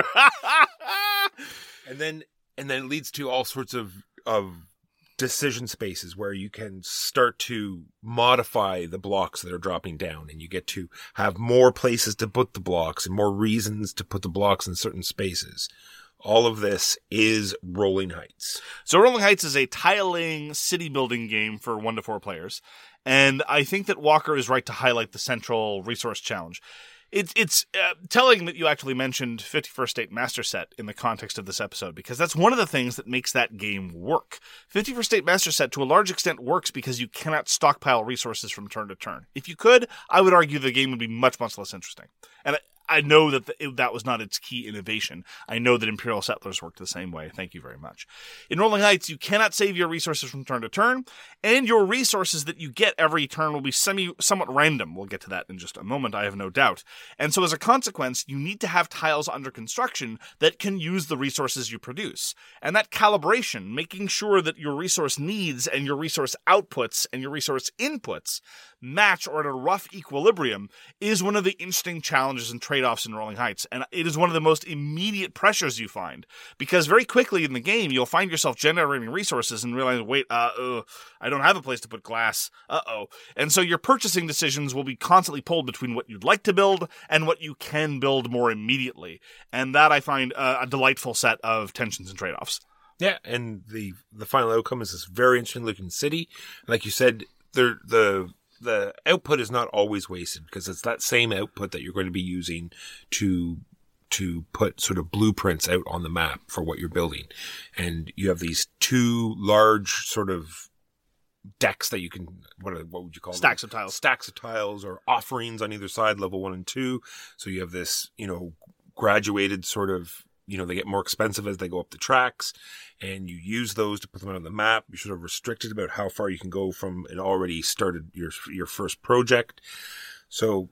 and then, and then it leads to all sorts of, of decision spaces where you can start to modify the blocks that are dropping down, and you get to have more places to put the blocks and more reasons to put the blocks in certain spaces. All of this is Rolling Heights. So Rolling Heights is a tiling city building game for one to four players. And I think that Walker is right to highlight the central resource challenge. It's it's uh, telling that you actually mentioned fifty-first State Master Set in the context of this episode, because that's one of the things that makes that game work. fifty-first State Master Set, to a large extent, works because you cannot stockpile resources from turn to turn. If you could, I would argue the game would be much, much less interesting. And I, I know that the, it, that was not its key innovation. I know that Imperial Settlers worked the same way. Thank you very much. In Rolling Heights, you cannot save your resources from turn to turn, and your resources that you get every turn will be semi somewhat random. We'll get to that in just a moment, I have no doubt. And so as a consequence, you need to have tiles under construction that can use the resources you produce. And that calibration, making sure that your resource needs and your resource outputs and your resource inputs match or at a rough equilibrium, is one of the interesting challenges and trade-offs in Rolling Heights. And it is one of the most immediate pressures you find, because very quickly in the game, you'll find yourself generating resources and realize, wait, uh, uh I don't have a place to put glass. Uh-oh. And so your purchasing decisions will be constantly pulled between what you'd like to build and what you can build more immediately. And that I find uh, a delightful set of tensions and trade-offs. Yeah, and the the final outcome is this very interesting looking city. Like you said, the the the output is not always wasted, because it's that same output that you're going to be using to to put sort of blueprints out on the map for what you're building. And you have these two large sort of decks that you can, what are, what would you call them? Stacks of tiles. Stacks of tiles, or offerings on either side, level one and two. So you have this, you know, graduated sort of, you know, they get more expensive as they go up the tracks, and you use those to put them out on the map. You're sort of restricted about how far you can go from an already started your your first project. So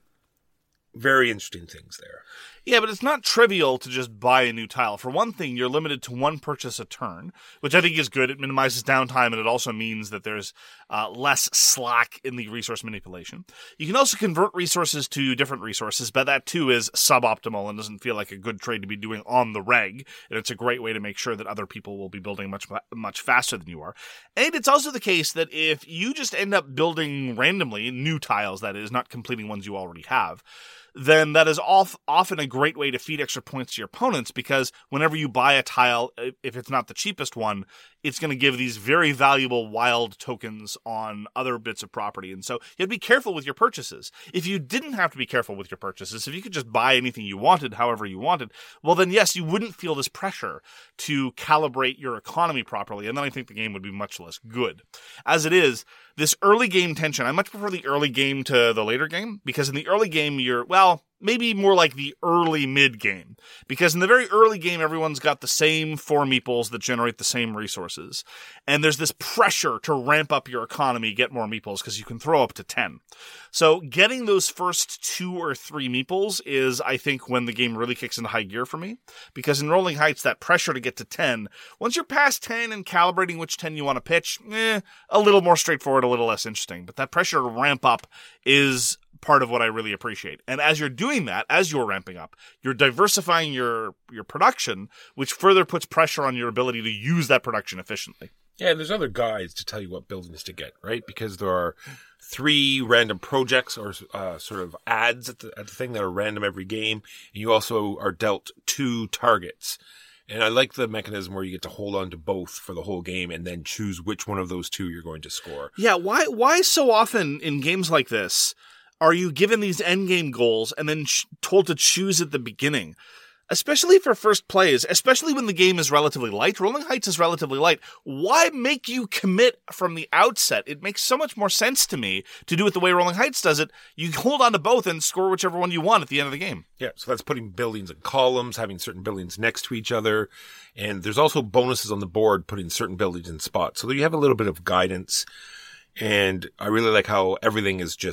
very interesting things there. Yeah, but it's not trivial to just buy a new tile. For one thing, you're limited to one purchase a turn, which I think is good. It minimizes downtime, and it also means that there's uh, less slack in the resource manipulation. You can also convert resources to different resources, but that too is suboptimal and doesn't feel like a good trade to be doing on the reg. And it's a great way to make sure that other people will be building much, much faster than you are. And it's also the case that if you just end up building randomly, new tiles that is, not completing ones you already have, then that is off, often a great way to feed extra points to your opponents, because whenever you buy a tile, if it's not the cheapest one, it's going to give these very valuable wild tokens on other bits of property. And so you have to be careful with your purchases. If you didn't have to be careful with your purchases, if you could just buy anything you wanted, however you wanted, well then yes, you wouldn't feel this pressure to calibrate your economy properly, and then I think the game would be much less good. As it is, this early game tension, I much prefer the early game to the later game, because in the early game you're, well, maybe more like the early mid game, because in the very early game everyone's got the same four meeples that generate the same resources, and there's this pressure to ramp up your economy, get more meeples, because you can throw up to ten. So getting those first two or three meeples is, I think, when the game really kicks into high gear for me, because in Rolling Heights, that pressure to get to ten, once you're past ten and calibrating which ten you want to pitch, eh, a little more straightforward, a little less interesting, but that pressure to ramp up is part of what I really appreciate. And as you're doing that, as you're ramping up, you're diversifying your your production, which further puts pressure on your ability to use that production efficiently. Yeah, and there's other guides to tell you what buildings to get, right? Because there are three random projects or uh, sort of ads at the, at the thing that are random every game. And you also are dealt two targets. And I like the mechanism where you get to hold on to both for the whole game and then choose which one of those two you're going to score. Yeah, why why so often in games like this are you given these endgame goals and then sh- told to choose at the beginning? Especially for first plays, especially when the game is relatively light. Rolling Heights is relatively light. Why make you commit from the outset? It makes so much more sense to me to do it the way Rolling Heights does it. You hold on to both and score whichever one you want at the end of the game. Yeah, so that's putting buildings in columns, having certain buildings next to each other. And there's also bonuses on the board putting certain buildings in spots. So you have a little bit of guidance. And I really like how everything is just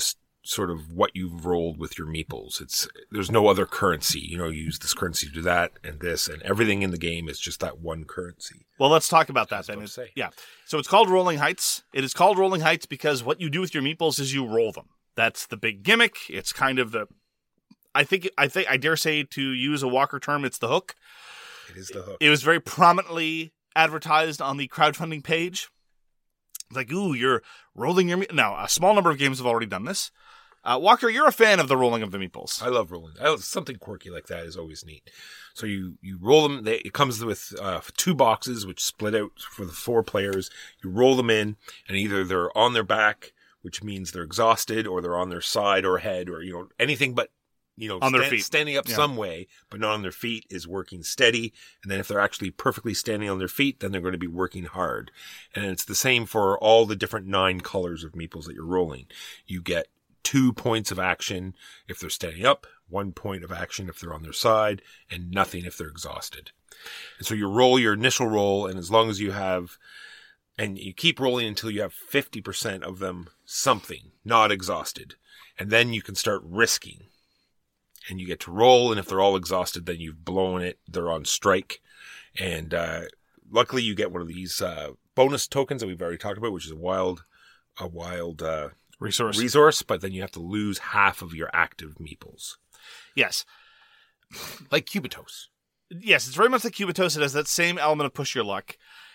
sort of what you've rolled with your meeples. It's there's no other currency. You know, you use this currency to do that and this, and everything in the game is just that one currency. Well, let's talk about that then. What to say. Yeah. So it's called Rolling Heights. It is called Rolling Heights because what you do with your meeples is you roll them. That's the big gimmick. It's kind of the, I think, I think, I dare say, to use a Walker term, it's the hook. It is the hook. It was very prominently advertised on the crowdfunding page. It's like, ooh, you're rolling your meeples. Now, a small number of games have already done this. Uh, Walker, you're a fan of the rolling of the meeples. I love rolling. I, something quirky like that is always neat. So you, you roll them. They, it comes with uh, two boxes, which split out for the four players. You roll them in, and either they're on their back, which means they're exhausted, or they're on their side or head, or you know anything but you know on stand, their feet. Standing up Yeah. some way, but not on their feet is working steady. And then if they're actually perfectly standing on their feet, then they're going to be working hard. And it's the same for all the different nine colors of meeples that you're rolling. You get two points of action if they're standing up, one point of action if they're on their side, and nothing if they're exhausted. And so you roll your initial roll, and as long as you have, and you keep rolling until you have fifty percent of them something, not exhausted. And then you can start risking. And you get to roll, and if they're all exhausted, then you've blown it. They're on strike. And uh, luckily you get one of these uh, bonus tokens that we've already talked about, which is a wild, a wild... Uh, Resource. resource, but then you have to lose half of your active meeples. Yes. Like Cubitos. Yes, it's very much like Cubitos. It has that same element of push your luck.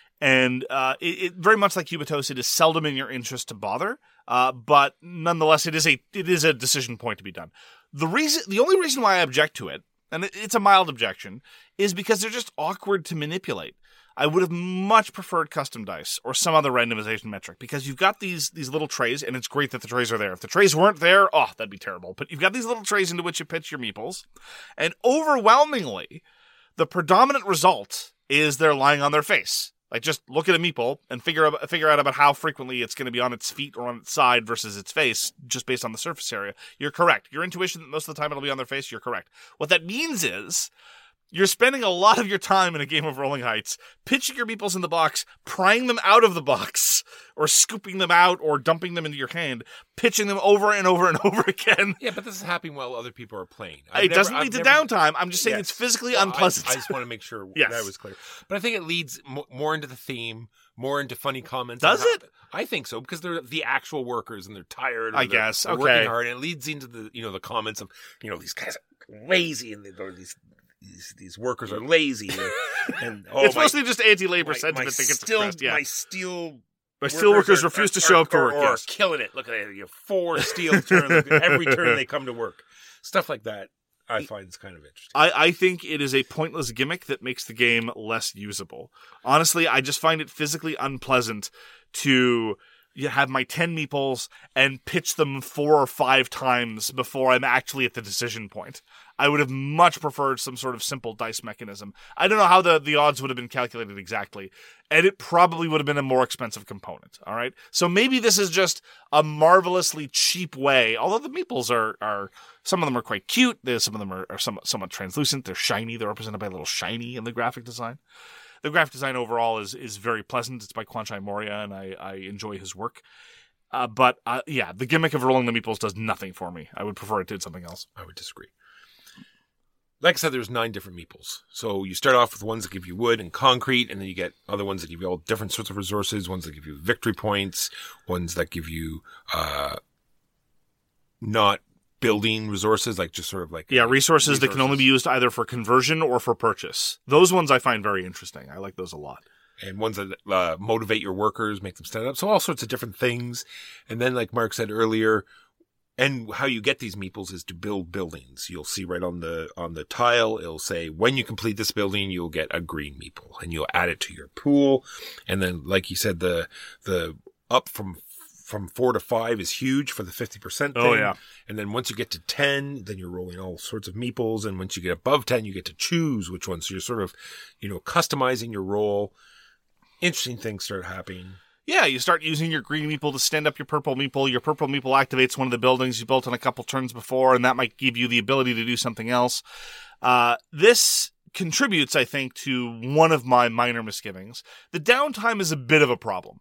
And uh, it, it very much like Cubitos, it is seldom in your interest to bother. Uh, but nonetheless, it is a it is a decision point to be done. The reason, the only reason why I object to it, and it, it's a mild objection, is because they're just awkward to manipulate. I would have much preferred custom dice or some other randomization metric, because you've got these these little trays, and it's great that the trays are there. If the trays weren't there, oh, that'd be terrible. But you've got these little trays into which you pitch your meeples, and overwhelmingly, the predominant result is they're lying on their face. Like, just look at a meeple and figure out, figure out about how frequently it's going to be on its feet or on its side versus its face, just based on the surface area. You're correct. Your intuition that most of the time it'll be on their face, you're correct. What that means is you're spending a lot of your time in a game of Rolling Heights pitching your meeples in the box, prying them out of the box, or scooping them out, or dumping them into your hand, pitching them over and over and over again. Yeah, but this is happening while other people are playing. I've It never- doesn't I've lead to never- downtime. I'm just saying Yes. it's physically Well, I- unpleasant. I, just want to make sure Yes. that was clear. But I think it leads mo- more into the theme, more into funny comments. Does on how- it? I think so, because they're the actual workers and they're tired. or I they're- guess. they're Okay. working hard, and it leads into the you know the comments of you know these guys are lazy and they're these. These, these workers are lazy, and, and oh, it's my, mostly just anti-labor my, sentiment my that gets steel, expressed. Yeah. my steel, My steel workers are- refuse to are- show up to are- work. Or Yes. are killing it. Look at it. You have four steel turns every turn they come to work. Stuff like that, I find is kind of interesting. I, I think it is a pointless gimmick that makes the game less usable. Honestly, I just find it physically unpleasant to you have my ten meeples and pitch them four or five times before I'm actually at the decision point. I would have much preferred some sort of simple dice mechanism. I don't know how the, the odds would have been calculated exactly, and it probably would have been a more expensive component, all right? So maybe this is just a marvelously cheap way, although the meeples are, are some of them are quite cute, There's, some of them are, are somewhat, somewhat translucent, they're shiny, they're represented by a little shiny in the graphic design. The graphic design overall is is very pleasant. It's by Kwanchai Moria, and I, I enjoy his work. Uh, but, uh, yeah, the gimmick of rolling the meeples does nothing for me. I would prefer it did something else. I would disagree. Like I said, there's nine different meeples. So you start off with ones that give you wood and concrete, and then you get other ones that give you all different sorts of resources, ones that give you victory points, ones that give you uh, not building resources, like just sort of like... Yeah, resources, that can only resources. be used either for conversion or for purchase. Those ones I find very interesting. I like those a lot. And ones that uh, motivate your workers, make them stand up. So all sorts of different things. And then, like Mark said earlier, and how you get these meeples is to build buildings. You'll see right on the on the tile, it'll say, when you complete this building, you'll get a green meeple. And you'll add it to your pool. And then, like you said, the the up from from four to five is huge for the fifty percent thing. Oh, yeah. And then once you get to ten, then you're rolling all sorts of meeples. And once you get above ten, you get to choose which ones. So you're sort of, you know, customizing your roll. Interesting things start happening. Yeah, you start using your green meeple to stand up your purple meeple. Your purple meeple activates one of the buildings you built on a couple turns before, and that might give you the ability to do something else. Uh, this contributes, I think, to one of my minor misgivings. The downtime is a bit of a problem.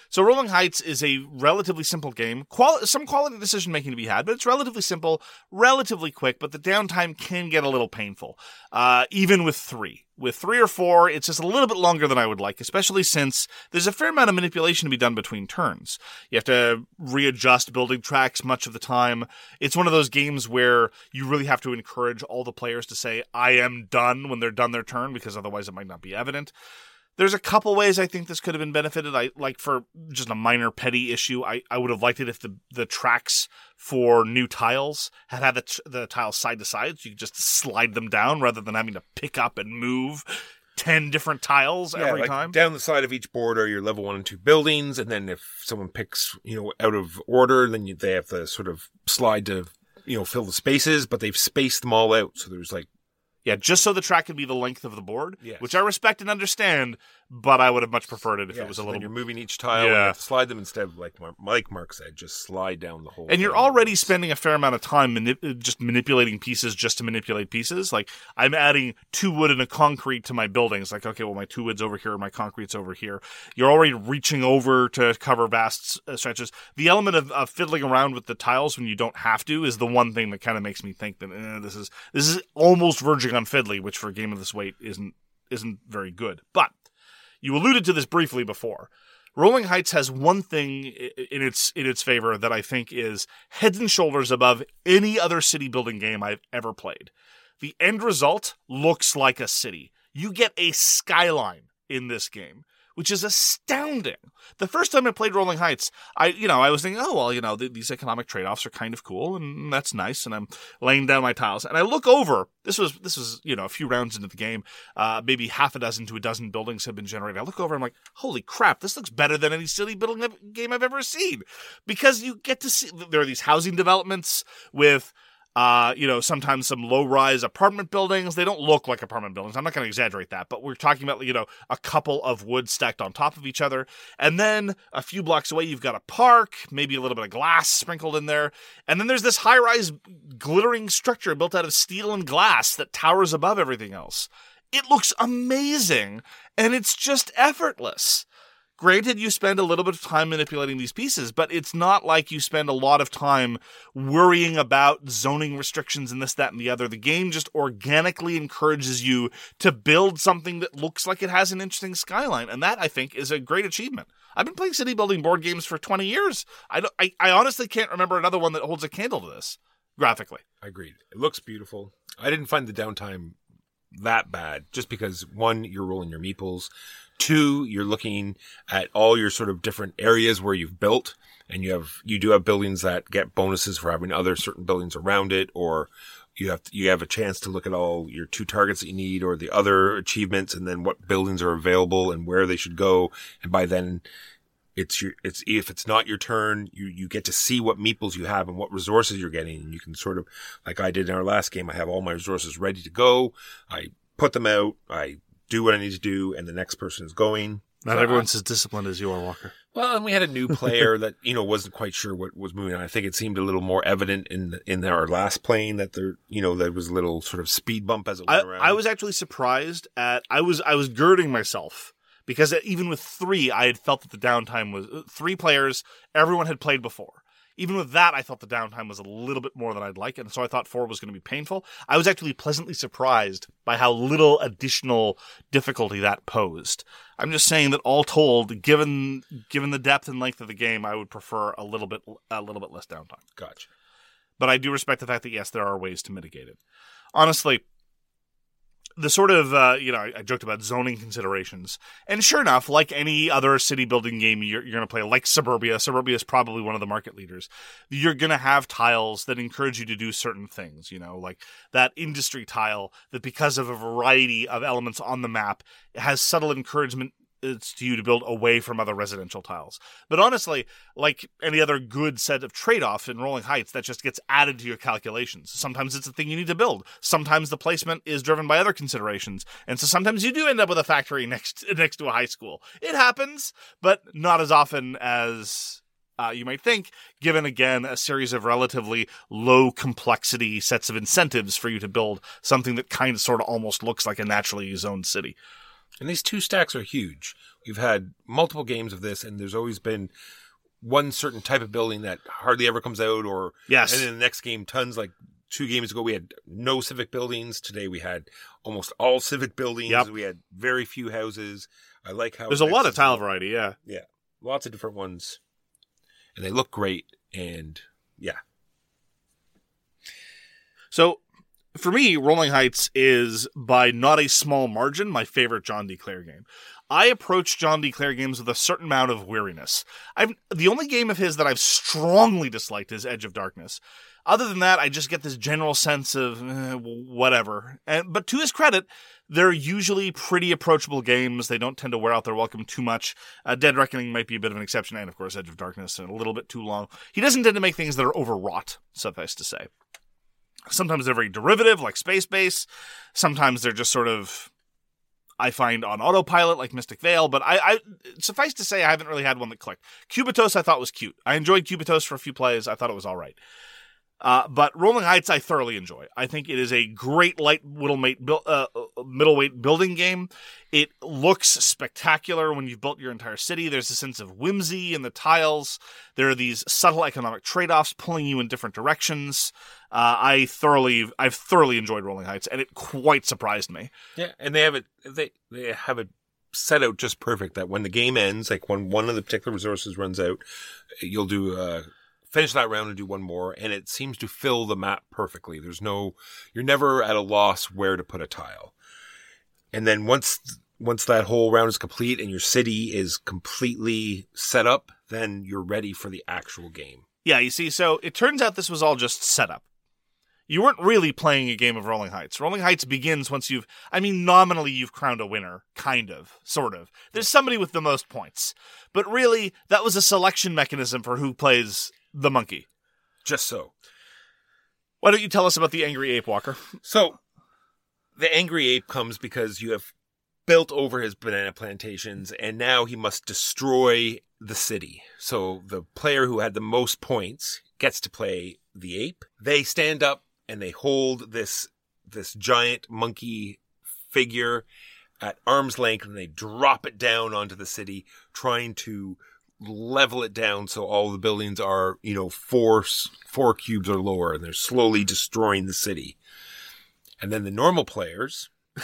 So Rolling Heights is a relatively simple game. Quali- some quality decision making to be had, but it's relatively simple, relatively quick, but the downtime can get a little painful. Uh, even with three. With three or four, it's just a little bit longer than I would like, especially since there's a fair amount of manipulation to be done between turns. You have to readjust building tracks much of the time. It's one of those games where you really have to encourage all the players to say, I am done when they're done their turn, because otherwise it might not be evident. There's a couple ways I think this could have been benefited. I like for just a minor petty issue. I, I would have liked it if the, the tracks for new tiles had had the, t- the tiles side to side, so you could just slide them down rather than having to pick up and move ten different tiles Yeah, every like time. Down the side of each board are your level one and two buildings, and then if someone picks, you know, out of order, then you, they have to sort of slide to, you know, fill the spaces, but they've spaced them all out. So there's like, Yeah, just so the track can be the length of the board, Yes. which I respect and understand, but I would have much preferred it if yeah, it was so a then little. you're moving each tile, and you Yeah. have to slide them instead of, like Mar- like Mark said, just slide down the whole And you're thing. already spending a fair amount of time manip- just manipulating pieces just to manipulate pieces. Like, I'm adding two wood and a concrete to my buildings. Like, okay, well, my two wood's over here, my concrete's over here. You're already reaching over to cover vast uh, stretches. The element of, of fiddling around with the tiles when you don't have to is the one thing that kind of makes me think that eh, this is this is almost verging on fiddly, which for a game of this weight isn't isn't very good. But you alluded to this briefly before. Rolling Heights has one thing in its in its favor that I think is heads and shoulders above any other city building game I've ever played. The end result looks like a city. You get a skyline in this game, which is astounding. The first time I played Rolling Heights, I, you know, I was thinking, oh, well, you know, th- these economic trade-offs are kind of cool, and that's nice, and I'm laying down my tiles. And I look over, this was, this was, you know, a few rounds into the game, uh, maybe half a dozen to a dozen buildings have been generated. I look over, I'm like, holy crap, this looks better than any city building game I've ever seen. Because you get to see, there are these housing developments with, Uh, you know, sometimes some low-rise apartment buildings. They don't look like apartment buildings. I'm not going to exaggerate that, but we're talking about, you know, a couple of woods stacked on top of each other. And then a few blocks away, you've got a park, maybe a little bit of glass sprinkled in there. And then there's this high-rise glittering structure built out of steel and glass that towers above everything else. It looks amazing, and it's just effortless. Granted, you spend a little bit of time manipulating these pieces, but it's not like you spend a lot of time worrying about zoning restrictions and this, that, and the other. The game just organically encourages you to build something that looks like it has an interesting skyline, and that, I think, is a great achievement. I've been playing city building board games for twenty years. I, don't, I, I honestly can't remember another one that holds a candle to this, graphically. Agreed. It looks beautiful. I didn't find the downtime that bad, just because, one, you're rolling your meeples. Two, you're looking at all your sort of different areas where you've built, and you have, you do have buildings that get bonuses for having other certain buildings around it, or you have, to, you have a chance to look at all your two targets that you need, or the other achievements, and then what buildings are available and where they should go. And by then, it's your, it's, if it's not your turn, you, you get to see what meeples you have and what resources you're getting. And you can sort of, like I did in our last game, I have all my resources ready to go. I put them out. I do what I need to do, and the next person is going. Not So everyone's as disciplined as you are, Walker. Well, and we had a new player that, you know, wasn't quite sure what was moving on. I think it seemed a little more evident in in our last playing that there, you know, there was a little sort of speed bump as it I, went around. I was actually surprised at, I was, I was girding myself because even with three, I had felt that the downtime was, three players, everyone had played before. Even with that, I thought the downtime was a little bit more than I'd like, and so I thought four was going to be painful. I was actually pleasantly surprised by how little additional difficulty that posed. I'm just saying that all told, given given the depth and length of the game, I would prefer a little bit a little bit less downtime. Gotcha. But I do respect the fact that, yes, there are ways to mitigate it. Honestly, the sort of, uh, you know, I, I joked about zoning considerations. And sure enough, like any other city building game you're, you're going to play, like Suburbia, Suburbia is probably one of the market leaders. You're going to have tiles that encourage you to do certain things, you know, like that industry tile that, because of a variety of elements on the map, has subtle encouragement it's to you to build away from other residential tiles. But honestly, like any other good set of trade-offs in Rolling Heights, that just gets added to your calculations. Sometimes it's a thing you need to build. Sometimes the placement is driven by other considerations. And so sometimes you do end up with a factory next next to a high school. It happens, but not as often as uh, you might think, given, again, a series of relatively low complexity sets of incentives for you to build something that kind of sort of almost looks like a naturally zoned city. And these two stacks are huge. We've had multiple games of this, and there's always been one certain type of building that hardly ever comes out, or Yes. and in the next game, tons. Like two games ago, we had no civic buildings. Today, we had almost all civic buildings. Yep. We had very few houses. I like how There's a it lot of mixes tile up. variety, yeah. Yeah, lots of different ones, and they look great. And yeah, So, for me, Rolling Heights is, by not a small margin, my favorite John D. Clare game. I approach John D. Clare games with a certain amount of weariness. I've the only game of his that I've strongly disliked is Edge of Darkness. Other than that, I just get this general sense of eh, whatever. And but to his credit, they're usually pretty approachable games. They don't tend to wear out their welcome too much. Uh, Dead Reckoning might be a bit of an exception, and of course, Edge of Darkness, and a little bit too long. He doesn't tend to make things that are overwrought, suffice to say. Sometimes they're very derivative, like Space Base. Sometimes they're just sort of, I find, on autopilot, like Mystic Vale. But I, I suffice to say, I haven't really had one that clicked. Cubitos I thought was cute. I enjoyed Cubitos for a few plays. I thought it was all right. Uh, but Rolling Heights I thoroughly enjoy. I think it is a great light middleweight, uh, middleweight building game. It looks spectacular when you've built your entire city. There's a sense of whimsy in the tiles. There are these subtle economic trade-offs pulling you in different directions. Uh, I thoroughly, I've thoroughly enjoyed Rolling Heights, and it quite surprised me. yeah, and they have it. They they have it set out just perfect that when the game ends, like when one of the particular resources runs out, you'll do. Uh, Finish that round and do one more, and it seems to fill the map perfectly. There's no, you're never at a loss where to put a tile. And then once, once that whole round is complete and your city is completely set up, then you're ready for the actual game. Yeah, you see, so it turns out this was all just setup. You weren't really playing a game of Rolling Heights. Rolling Heights begins once you've, I mean, nominally you've crowned a winner. Kind of. Sort of. There's somebody with the most points. But really, that was a selection mechanism for who plays the monkey. Just so. Why don't you tell us about the Angry Ape Walker? So, the angry ape comes because you have built over his banana plantations, and now he must destroy the city. So, the player who had the most points gets to play the ape. They stand up and they hold this this giant monkey figure at arm's length, and they drop it down onto the city, trying to level it down so all the buildings are, you know, four four cubes or lower, and they're slowly destroying the city. And then the normal players,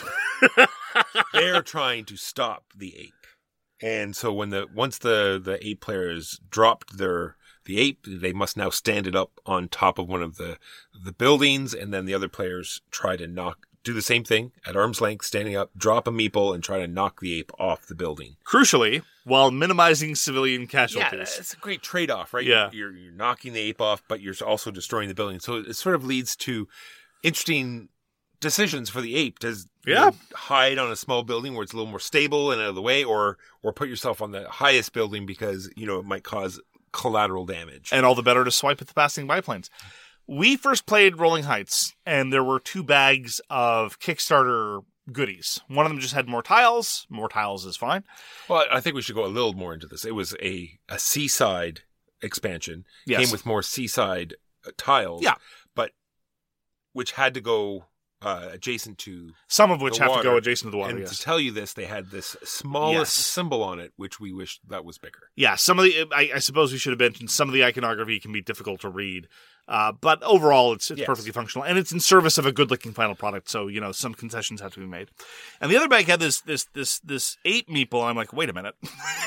they're trying to stop the ape. And so when the once the the ape players dropped their the ape, they must now stand it up on top of one of the the buildings, and then the other players try to knock do the same thing at arm's length, standing up, drop a meeple, and try to knock the ape off the building. Crucially, while minimizing civilian casualties. Yeah, it's a great trade-off, right? Yeah. You're, you're knocking the ape off, but you're also destroying the building. So it sort of leads to interesting decisions for the ape. Does Yeah. you know, hide on a small building where it's a little more stable and out of the way, or or put yourself on the highest building because, you know, it might cause collateral damage. And all the better to swipe at the passing biplanes. We first played Rolling Heights, and there were two bags of Kickstarter goodies. One of them just had more tiles. More tiles is fine. Well, I think we should go a little more into this. It was a, a seaside expansion. Yes. Came with more seaside uh, tiles. Yeah. But which had to go uh, adjacent to Some of which the have water. to go adjacent to the water, And yes. to tell you this, they had this smallest Yes. symbol on it, which we wish that was bigger. Yeah, some of the, I, I suppose we should have mentioned, some of the iconography can be difficult to read. Uh, but overall, it's, it's Yes. perfectly functional, and it's in service of a good-looking final product. So, you know, some concessions have to be made. And the other bag had this this this this ape meeple, and I'm like, wait a minute.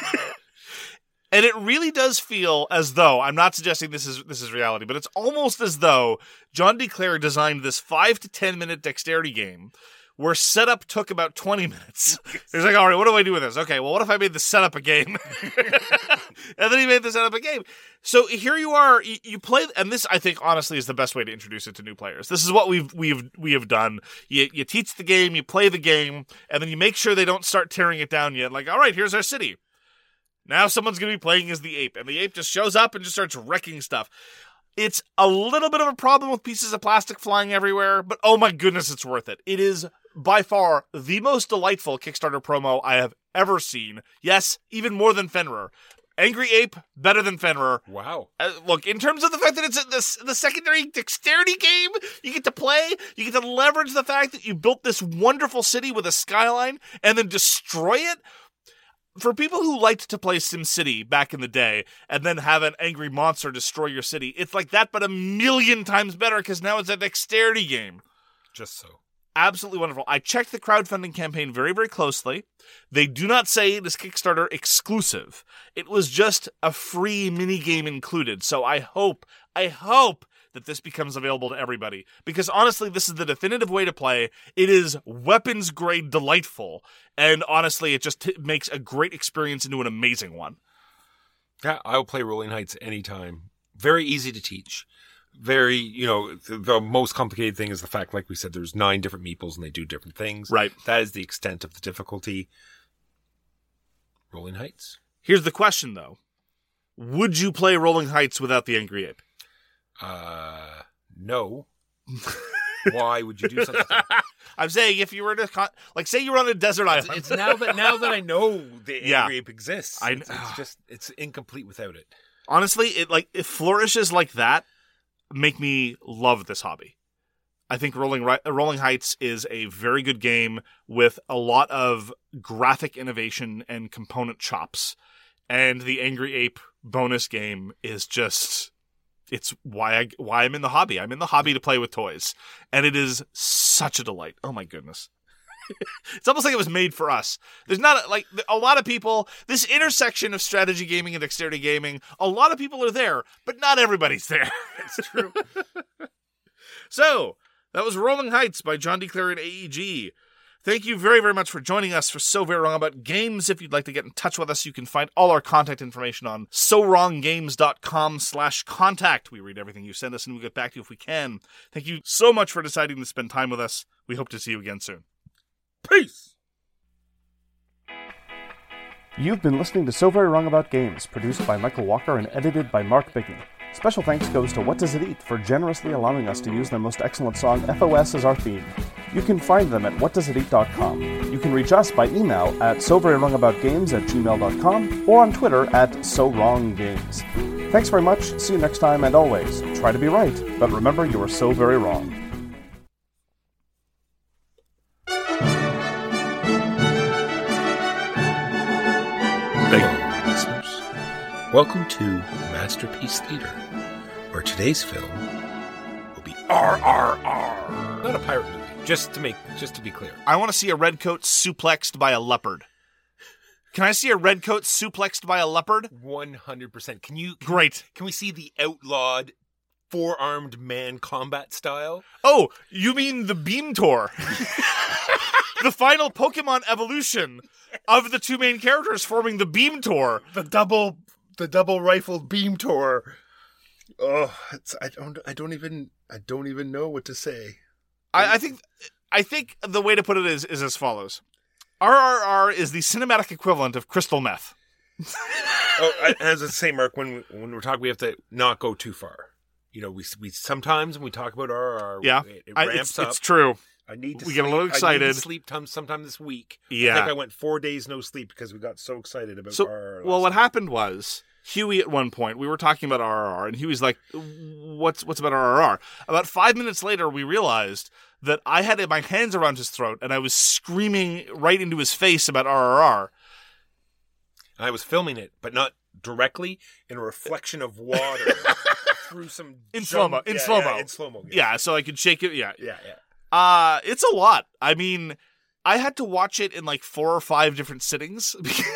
And it really does feel as though, I'm not suggesting this is this is reality, but it's almost as though John D. Clare designed this five to ten minute dexterity game where setup took about twenty minutes. He's like, all right, what do I do with this? Okay, well, what if I made the setup a game? And then he made the setup a game. So here you are, you, you play, and this, I think, honestly, is the best way to introduce it to new players. This is what we've we've we have done. You you teach the game, you play the game, and then you make sure they don't start tearing it down yet. Like, all right, here's our city. Now someone's going to be playing as the ape, and the ape just shows up and just starts wrecking stuff. It's a little bit of a problem with pieces of plastic flying everywhere, but oh my goodness, it's worth it. It is by far the most delightful Kickstarter promo I have ever seen. Yes, even more than Fenrir. Angry Ape, better than Fenrir. Wow. Uh, look, in terms of the fact that it's a, the, the secondary dexterity game, you get to play, you get to leverage the fact that you built this wonderful city with a skyline and then destroy it. For people who liked to play SimCity back in the day and then have an angry monster destroy your city, it's like that, but a million times better because now it's a dexterity game. Just so. Absolutely wonderful. I checked the crowdfunding campaign very, very closely. They do not say it is Kickstarter exclusive. It was just a free mini game included. So I hope, I hope that this becomes available to everybody. Because honestly, this is the definitive way to play. It is weapons grade delightful. And honestly, it just t- makes a great experience into an amazing one. Yeah, I'll play Rolling Heights anytime. Very easy to teach. Very, you know, the, the most complicated thing is the fact, like we said, there's nine different meeples and they do different things. Right. That is the extent of the difficulty. Rolling Heights. Here's the question, though. Would you play Rolling Heights without the Angry Ape? Uh, no. Why would you do such a thing? I'm saying if you were to, con- like, say you were on a desert It's, island. it's now that now that I know the Angry Yeah. Ape exists. I- it's, it's just it's incomplete without it. Honestly, it like it flourishes like that make me love this hobby. I think Rolling Ri- Rolling Heights is a very good game with a lot of graphic innovation and component chops. And the Angry Ape bonus game is just it's why I why I'm in the hobby. I'm in the hobby to play with toys. And it is such a delight. Oh my goodness. It's almost like it was made for us. There's not a, like a lot of people, this intersection of strategy gaming and dexterity gaming, a lot of people are there, but not everybody's there. It's true. So, that was Rolling Heights by John D. Clary and A E G. Thank you very, very much for joining us for So Very Wrong About Games. If you'd like to get in touch with us, you can find all our contact information on so wrong games dot com slash contact. We read everything you send us and we'll get back to you if we can. Thank you so much for deciding to spend time with us. We hope to see you again soon. Peace! You've been listening to So Very Wrong About Games, produced by Michael Walker and edited by Mark Bigney. Special thanks goes to What Does It Eat for generously allowing us to use their most excellent song, F O S, as our theme. You can find them at what does it eat dot com. You can reach us by email at so very wrong about games at gmail dot com or on Twitter at so wrong games. Thanks very much, see you next time, and always, try to be right, but remember you are so very wrong. Hello, listeners. Welcome to Masterpiece Theater, where today's film will be R R R. Not a pirate movie, just to make, just to be clear. I want to see a redcoat suplexed by a leopard. Can I see a redcoat suplexed by a leopard? One hundred percent. Can you? Can, Great. Can we see the outlawed, four-armed man combat style? Oh, you mean the Beam Tour? The final Pokemon evolution of the two main characters forming the Beam Tour. The double, the double rifled beam tour. Oh, it's, I don't, I don't even, I don't even know what to say. I, I think, I think the way to put it is is as follows: R R R is the cinematic equivalent of crystal meth. Oh, I, as I say, Mark, when we, when we're talking, we have to not go too far. You know, we we sometimes when we talk about R R R, Yeah, it, it I, ramps it's, up. it's true. I need to. We sleep. get a little I need excited. to sleep tom- sometime this week. Yeah. I think I went four days no sleep because we got so excited about So, R R R. well, last what night. happened was Huey at one point we were talking about R R R, and Huey's like, "What's what's about R R R?" About five minutes later, we realized that I had my hands around his throat, and I was screaming right into his face about R R R. And I was filming it, but not directly, in a reflection of water through some In junk- slow-mo, in yeah, slow-mo. yeah, in slow mo. Yeah, so I could shake it. Yeah, yeah, yeah. Uh, it's a lot. I mean, I had to watch it in like four or five different sittings.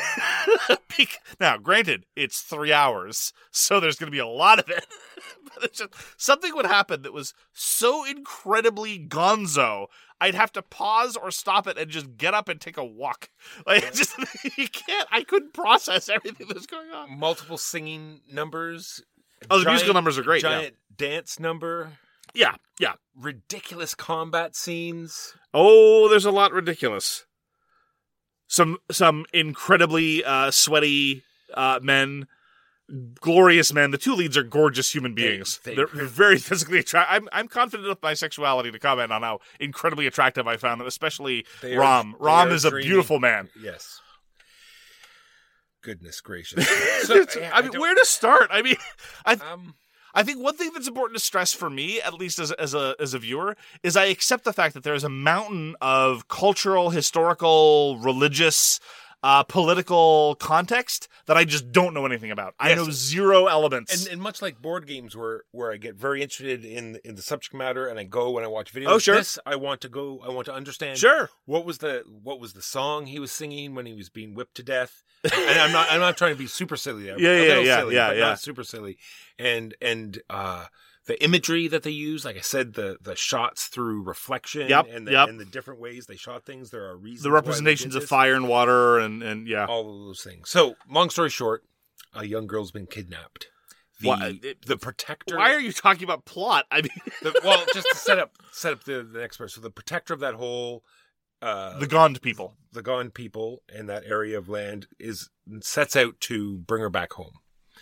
Now, granted, it's three hours, so there's going to be a lot of it. But it's just, something would happen that was so incredibly gonzo, I'd have to pause or stop it and just get up and take a walk. Like, it just, you can't, I couldn't process everything that's going on. Multiple singing numbers. Oh, the giant- musical numbers are great. Yeah. Giant dance number. yeah, yeah. Ridiculous combat scenes. Oh, there's a lot ridiculous. Some some incredibly uh, sweaty uh, men, glorious men. The two leads are gorgeous human beings. They- They, are very physically attractive. I'm I'm confident of my sexuality to comment on how incredibly attractive I found them, especially They are- Rom. they Rom are is a dreamy. beautiful man. Yes. Goodness gracious! So, yeah, I mean, don't- where to start? I mean, I Um, I think one thing that's important to stress for me, at least as as a as a viewer, is I accept the fact that there is a mountain of cultural, historical, religious, uh, political context that I just don't know anything about. I Yes. know zero elements. and, and much like board games, where where I get very interested in in the subject matter, and I go and I watch videos. Oh, sure. This, I want to go. I want to understand. Sure. What was the what was the song he was singing when he was being whipped to death? And I'm not I'm not trying to be super silly there. Yeah, A yeah, little yeah, silly, yeah, but yeah. not super silly. And and uh, the imagery that they use, like I said, the the shots through reflection, Yep, and the, yep. and the different ways they shot things. There are reasons. The why they representations did of this. fire and water, and and yeah, all of those things. So, long story short, a young girl's been kidnapped. The, Why- it- the protector. why are you talking about plot? I mean, the, well, just to set up set up the, the next part. So, the protector of that whole uh, the Gond people. the Gone people in that area of land is sets out to bring her back home.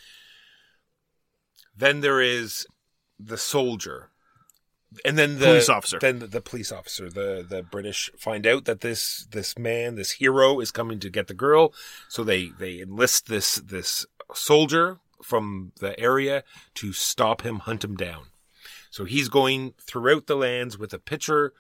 Then there is the soldier, and then the Police officer. Then the, the police officer. The the British find out that this this man, this hero, is coming to get the girl, so they they enlist this this soldier from the area to stop him, hunt him down. So he's going throughout the lands with a pitcher,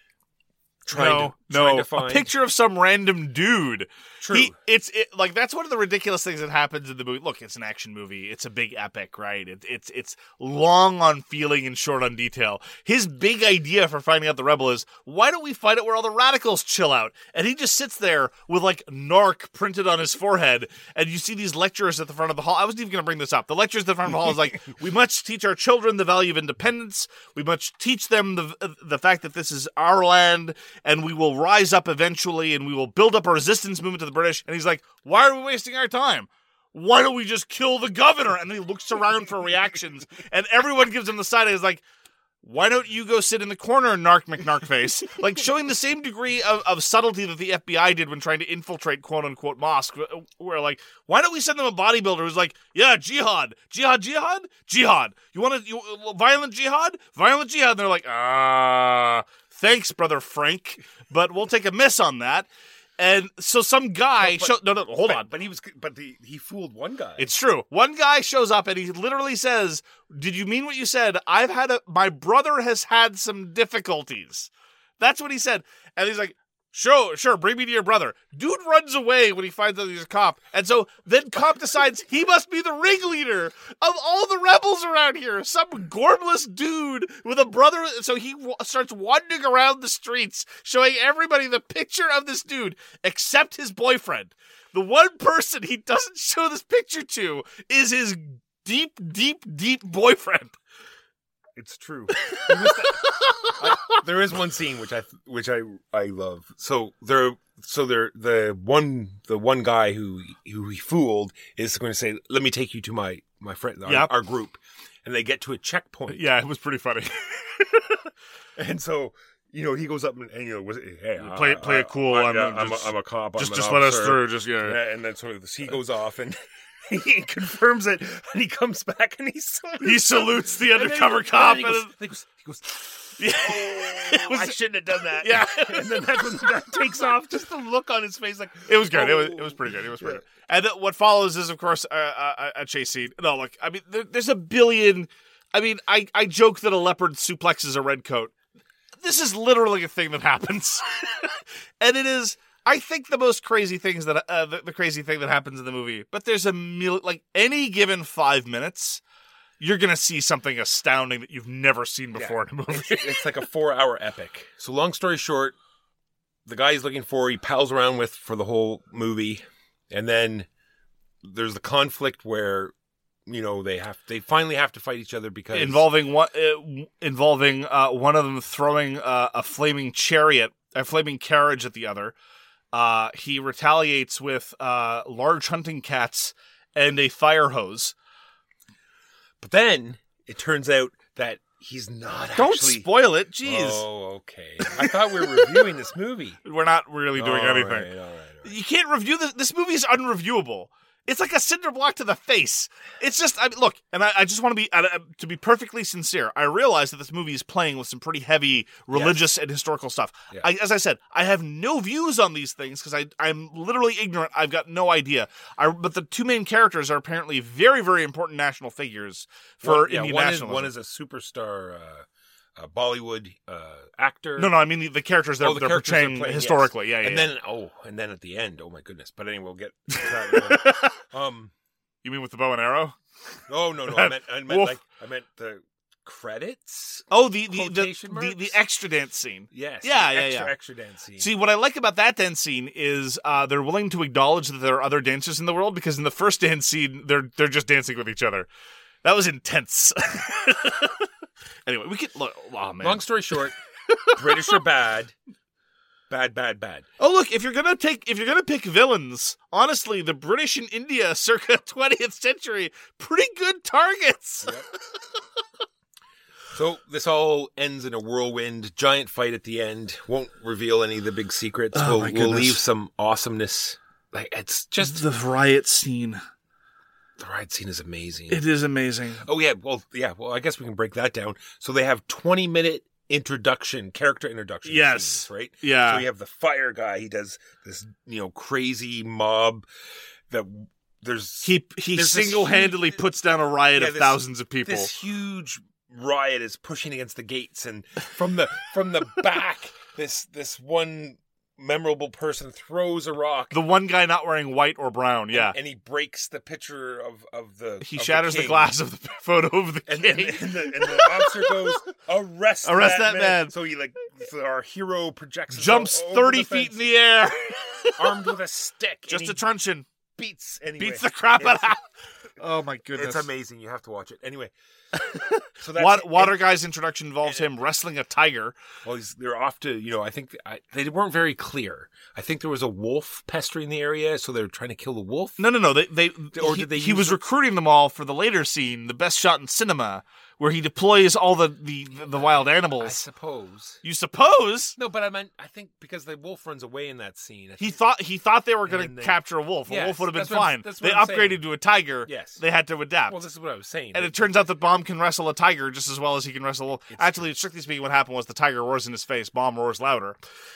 trying no, to no, trying to find a picture of some random dude. True. He, it's it, like that's one of the ridiculous things that happens in the movie. Look, it's an action movie. It's a big epic, right? It, it's it's long on feeling and short on detail. His big idea for finding out the rebel is, why don't we find out where all the radicals chill out? And he just sits there with like narc printed on his forehead, and you see these lecturers at the front of the hall. I wasn't even going to bring this up. The lecturers at the front of the hall is like, we must teach our children the value of independence. We must teach them the the fact that this is our land, and we will rise up eventually, and we will build up a resistance movement to the British. And he's like, why are we wasting our time? Why don't we just kill the governor? And then he looks around for reactions, and everyone gives him the side eye. He's like, why don't you go sit in the corner, narc McNarkface? Like, showing the same degree of, of subtlety that the F B I did when trying to infiltrate quote-unquote mosque, where, like, why don't we send them a bodybuilder who's like, yeah, jihad, jihad, jihad, jihad. You want to, you, violent jihad? Violent jihad. And they're like, ah, thanks, Brother Frank, but we'll take a miss on that. And so some guy, But- show, no, no, hold but, on. But he was, but the, he fooled one guy. It's true. One guy shows up and he literally says, did you mean what you said? I've had a, my brother has had some difficulties. That's what he said. And he's like, sure, sure, bring me to your brother. Dude runs away when he finds out he's a cop. And so then cop decides he must be the ringleader of all the rebels around here. Some gormless dude with a brother. So he w- starts wandering around the streets, showing everybody the picture of this dude, except his boyfriend. The one person he doesn't show this picture to is his deep, deep, deep boyfriend. It's true. He was the- I- there is one scene which I which I I love. So there, so there, the one the one guy who who he fooled is going to say, "Let me take you to my my friend, our, Yep. our group," and they get to a checkpoint. Yeah, it was pretty funny. And so, you know, he goes up and, and you know, was it, hey, Play- I- play I- it cool, I, I'm- yeah, I'm, just- a, I'm a cop. just I'm just an let us officer. through. Just yeah. Yeah, and then so he goes off and he confirms it, and he comes back and he salutes, He salutes the And then he- undercover and then cop. He And goes, he goes, he goes Yeah. oh, I shouldn't have done that. Yeah. And then that's when the guy takes off. Just the look on his face, like It was good. It was oh. it was pretty good. It was pretty Yeah. good. And then what follows is, of course, a, a, a chase scene. No, look, I mean, there, there's a billion. I mean, I, I joke that a leopard suplexes a red coat. This is literally a thing that happens, and it is. I think the most crazy things that uh, the, the crazy thing that happens in the movie. But there's a mil- like any given five minutes, you're gonna see something astounding that you've never seen before in a movie. It's, it's like a four-hour epic. So, long story short, the guy he's looking for, he pals around with for the whole movie, and then there's the conflict where, you know, they have they finally have to fight each other because involving one uh, involving uh, one of them throwing uh, a flaming chariot, a flaming carriage at the other. Uh, he retaliates with uh, large hunting cats and a fire hose. But then it turns out that he's not Don't actually. spoil it, jeez. Oh, okay. I thought we were reviewing this movie. We're not really doing All anything. right, all right, all right. You can't review this. This movie is unreviewable. It's like a cinder block to the face. It's just, I mean, look, and I, I just want to be, uh, to be perfectly sincere. I realize that this movie is playing with some pretty heavy religious yes. and historical stuff. Yeah. I, as I said, I have no views on these things because I I'm literally ignorant. I've got no idea. I, but the two main characters are apparently very, very important national figures for one, yeah, Indian one nationalism. Is, one is a superstar uh, uh, Bollywood uh, actor. No, no, I mean the, the characters they're, oh, the they're characters portraying they're playing, historically. Yes. Yeah, yeah. And yeah. then oh, and then at the end, oh my goodness. But anyway, we'll get. um. You mean with the bow and arrow? Oh no, no, I meant I meant like I meant the credits. Oh, the the the, the, the extra dance scene. Yes. Yeah, the yeah, extra, yeah. Extra dance scene. See, what I like about that dance scene is uh, they're willing to acknowledge that there are other dancers in the world because in the first dance scene they're they're just dancing with each other. That was intense. Anyway, we could look. Oh man. Long story short, British are bad. Bad, bad, bad. Oh, look, if you're gonna take, if you're gonna pick villains, honestly, the British in India circa twentieth century, pretty good targets. Yep. So this all ends in a whirlwind, giant fight at the end. Won't reveal any of the big secrets. Oh, we'll, we'll leave some awesomeness. Like it's just the riot scene. The riot scene is amazing. It is amazing. Oh yeah, well yeah, well I guess we can break that down. So they have twenty minute introduction, character introduction yes. scenes, right? Yeah. So we have the fire guy. He does this, you know, crazy mob that there's he he there's single-handedly huge, puts down a riot yeah, of this, thousands of people. This huge riot is pushing against the gates, and from the from the back, this this one memorable person throws a rock. The one guy not wearing white or brown, yeah. And, and he breaks the picture of, of the He of shatters the, the glass of the photo of the and, king. And, and, the, and the officer goes, arrest, Arrest that, that man. man. So he like, so our hero projects Jumps over thirty the feet fence, in the air. armed with a stick. Just and a truncheon. Beats anyway. Beats the crap out It's- of Oh my goodness. It's amazing. You have to watch it. Anyway. So that's Water, Water and, Guy's introduction involves him wrestling a tiger. Well, he's, they're off to, you know, I think I, they weren't very clear. I think there was a wolf pestering the area, so they were trying to kill the wolf. No, no, no. They, they, Or he, did they he use was the- recruiting them all for the later scene, the best shot in cinema, where he deploys all the, the, the wild I animals. suppose. You suppose? No, but I meant, I think because the wolf runs away in that scene. I He think- thought he thought they were And going then to they- capture a wolf. A Yes, wolf would have been that's what I'm- fine. that's They what I'm upgraded saying. to a tiger. Yes. They had to adapt. Well, this is what I was saying. And it turns out that Bomb can wrestle a tiger just as well as he can wrestle a wolf. It's Actually, strictly speaking, what happened was the tiger roars in his face. Bomb roars louder.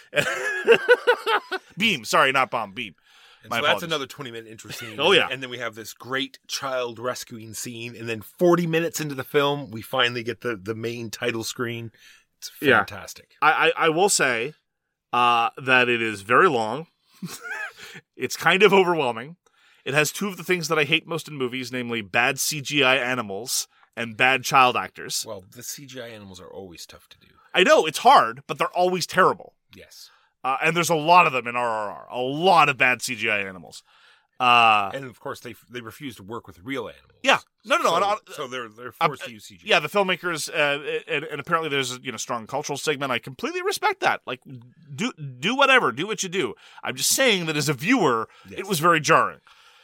Beam. Sorry, not Bomb. Beam. And My so that's apologies. another twenty-minute intro scene. Oh, yeah. And then we have this great child rescuing scene. And then forty minutes into the film, we finally get the, the main title screen. It's Yeah. fantastic. I, I, I will say uh, that it is very long. It's kind of overwhelming. It has two of the things that I hate most in movies, namely bad C G I animals and bad child actors. Well, the C G I animals are always tough to do. I know, it's hard, but they're always terrible. Yes. Uh, and there's a lot of them in R R R. A lot of bad C G I animals. Uh, And of course, they they refuse to work with real animals. yeah. No, no, no. So, and, uh, so they're they're uh, forced to use C G I. yeah, the filmmakers, uh, and, and apparently there's a you know strong cultural stigma, and I completely respect that. Like, do do whatever, do what you do. I'm just saying that as a viewer, Yes. it was very jarring.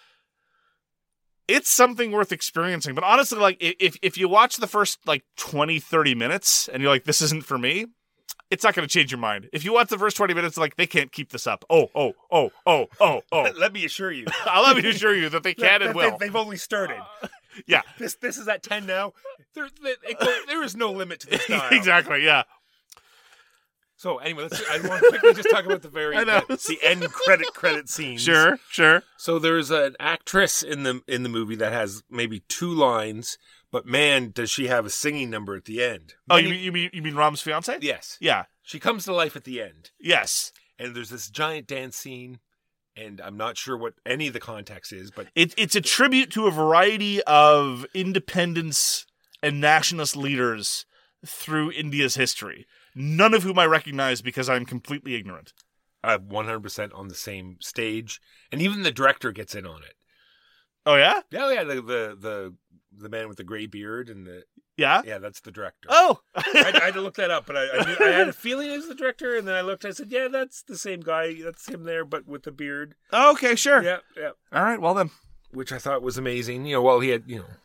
It's something worth experiencing, but honestly, like if if you watch the first like twenty, thirty minutes and you're like, this isn't for me, it's not going to change your mind. If you watch the first twenty minutes, like they can't keep this up. Oh, oh, oh, oh, oh, oh. Let me assure you. I'll let me assure you that they can and will. They, have only started. Yeah, This this is at ten now. There, there, it go- there is no limit to this dial. exactly. Yeah. So anyway, let's. I want to quickly just talk about the very I know. the, the end credit credit scenes. Sure, sure. So there's an actress in the in the movie that has maybe two lines, but man, does she have a singing number at the end? Oh, you Many- mean you mean you mean Ram's fiance? yes. Yeah. She comes to life at the end, Yes. and there's this giant dance scene, and I'm not sure what any of the context is, but It, it's a tribute to a variety of independence and nationalist leaders through India's history, none of whom I recognize because I'm completely ignorant. I'm one hundred percent on the same stage, and even the director gets in on it. Oh, yeah? Yeah, yeah, the the the, the man with the gray beard and the Yeah? yeah, that's the director. Oh! I, had, I had to look that up, but I, I, knew, I had a feeling it was the director, and then I looked. I said, "Yeah, that's the same guy. That's him there, but with the beard." okay, sure. Yeah, yeah. All right, well then. Which I thought was amazing. You know, well, he had, you know,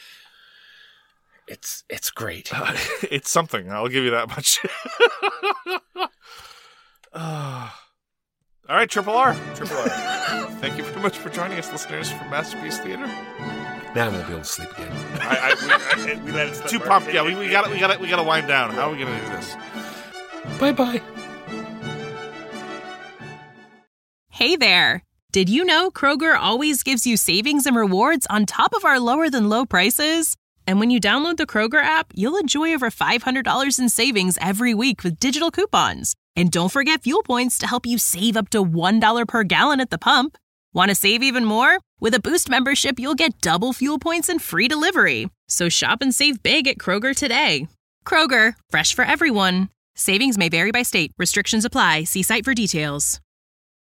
it's it's great. It's something, I'll give you that much. uh, All right, Triple R. Triple R. Thank you very much for joining us, listeners, from Masterpiece Theater. Now I'm gonna be able to sleep again. I, I, we, I, we let it Too pumped. Yeah, we, we got we got we got to wind down. How are we gonna do this? Bye bye. Hey there! Did you know Kroger always gives you savings and rewards on top of our lower than low prices? And when you download the Kroger app, you'll enjoy over five hundred dollars in savings every week with digital coupons. And don't forget fuel points to help you save up to one dollar per gallon at the pump. Want to save even more? With a Boost membership, you'll get double fuel points and free delivery. So shop and save big at Kroger today. Kroger, fresh for everyone. Savings may vary by state. Restrictions apply. See site for details.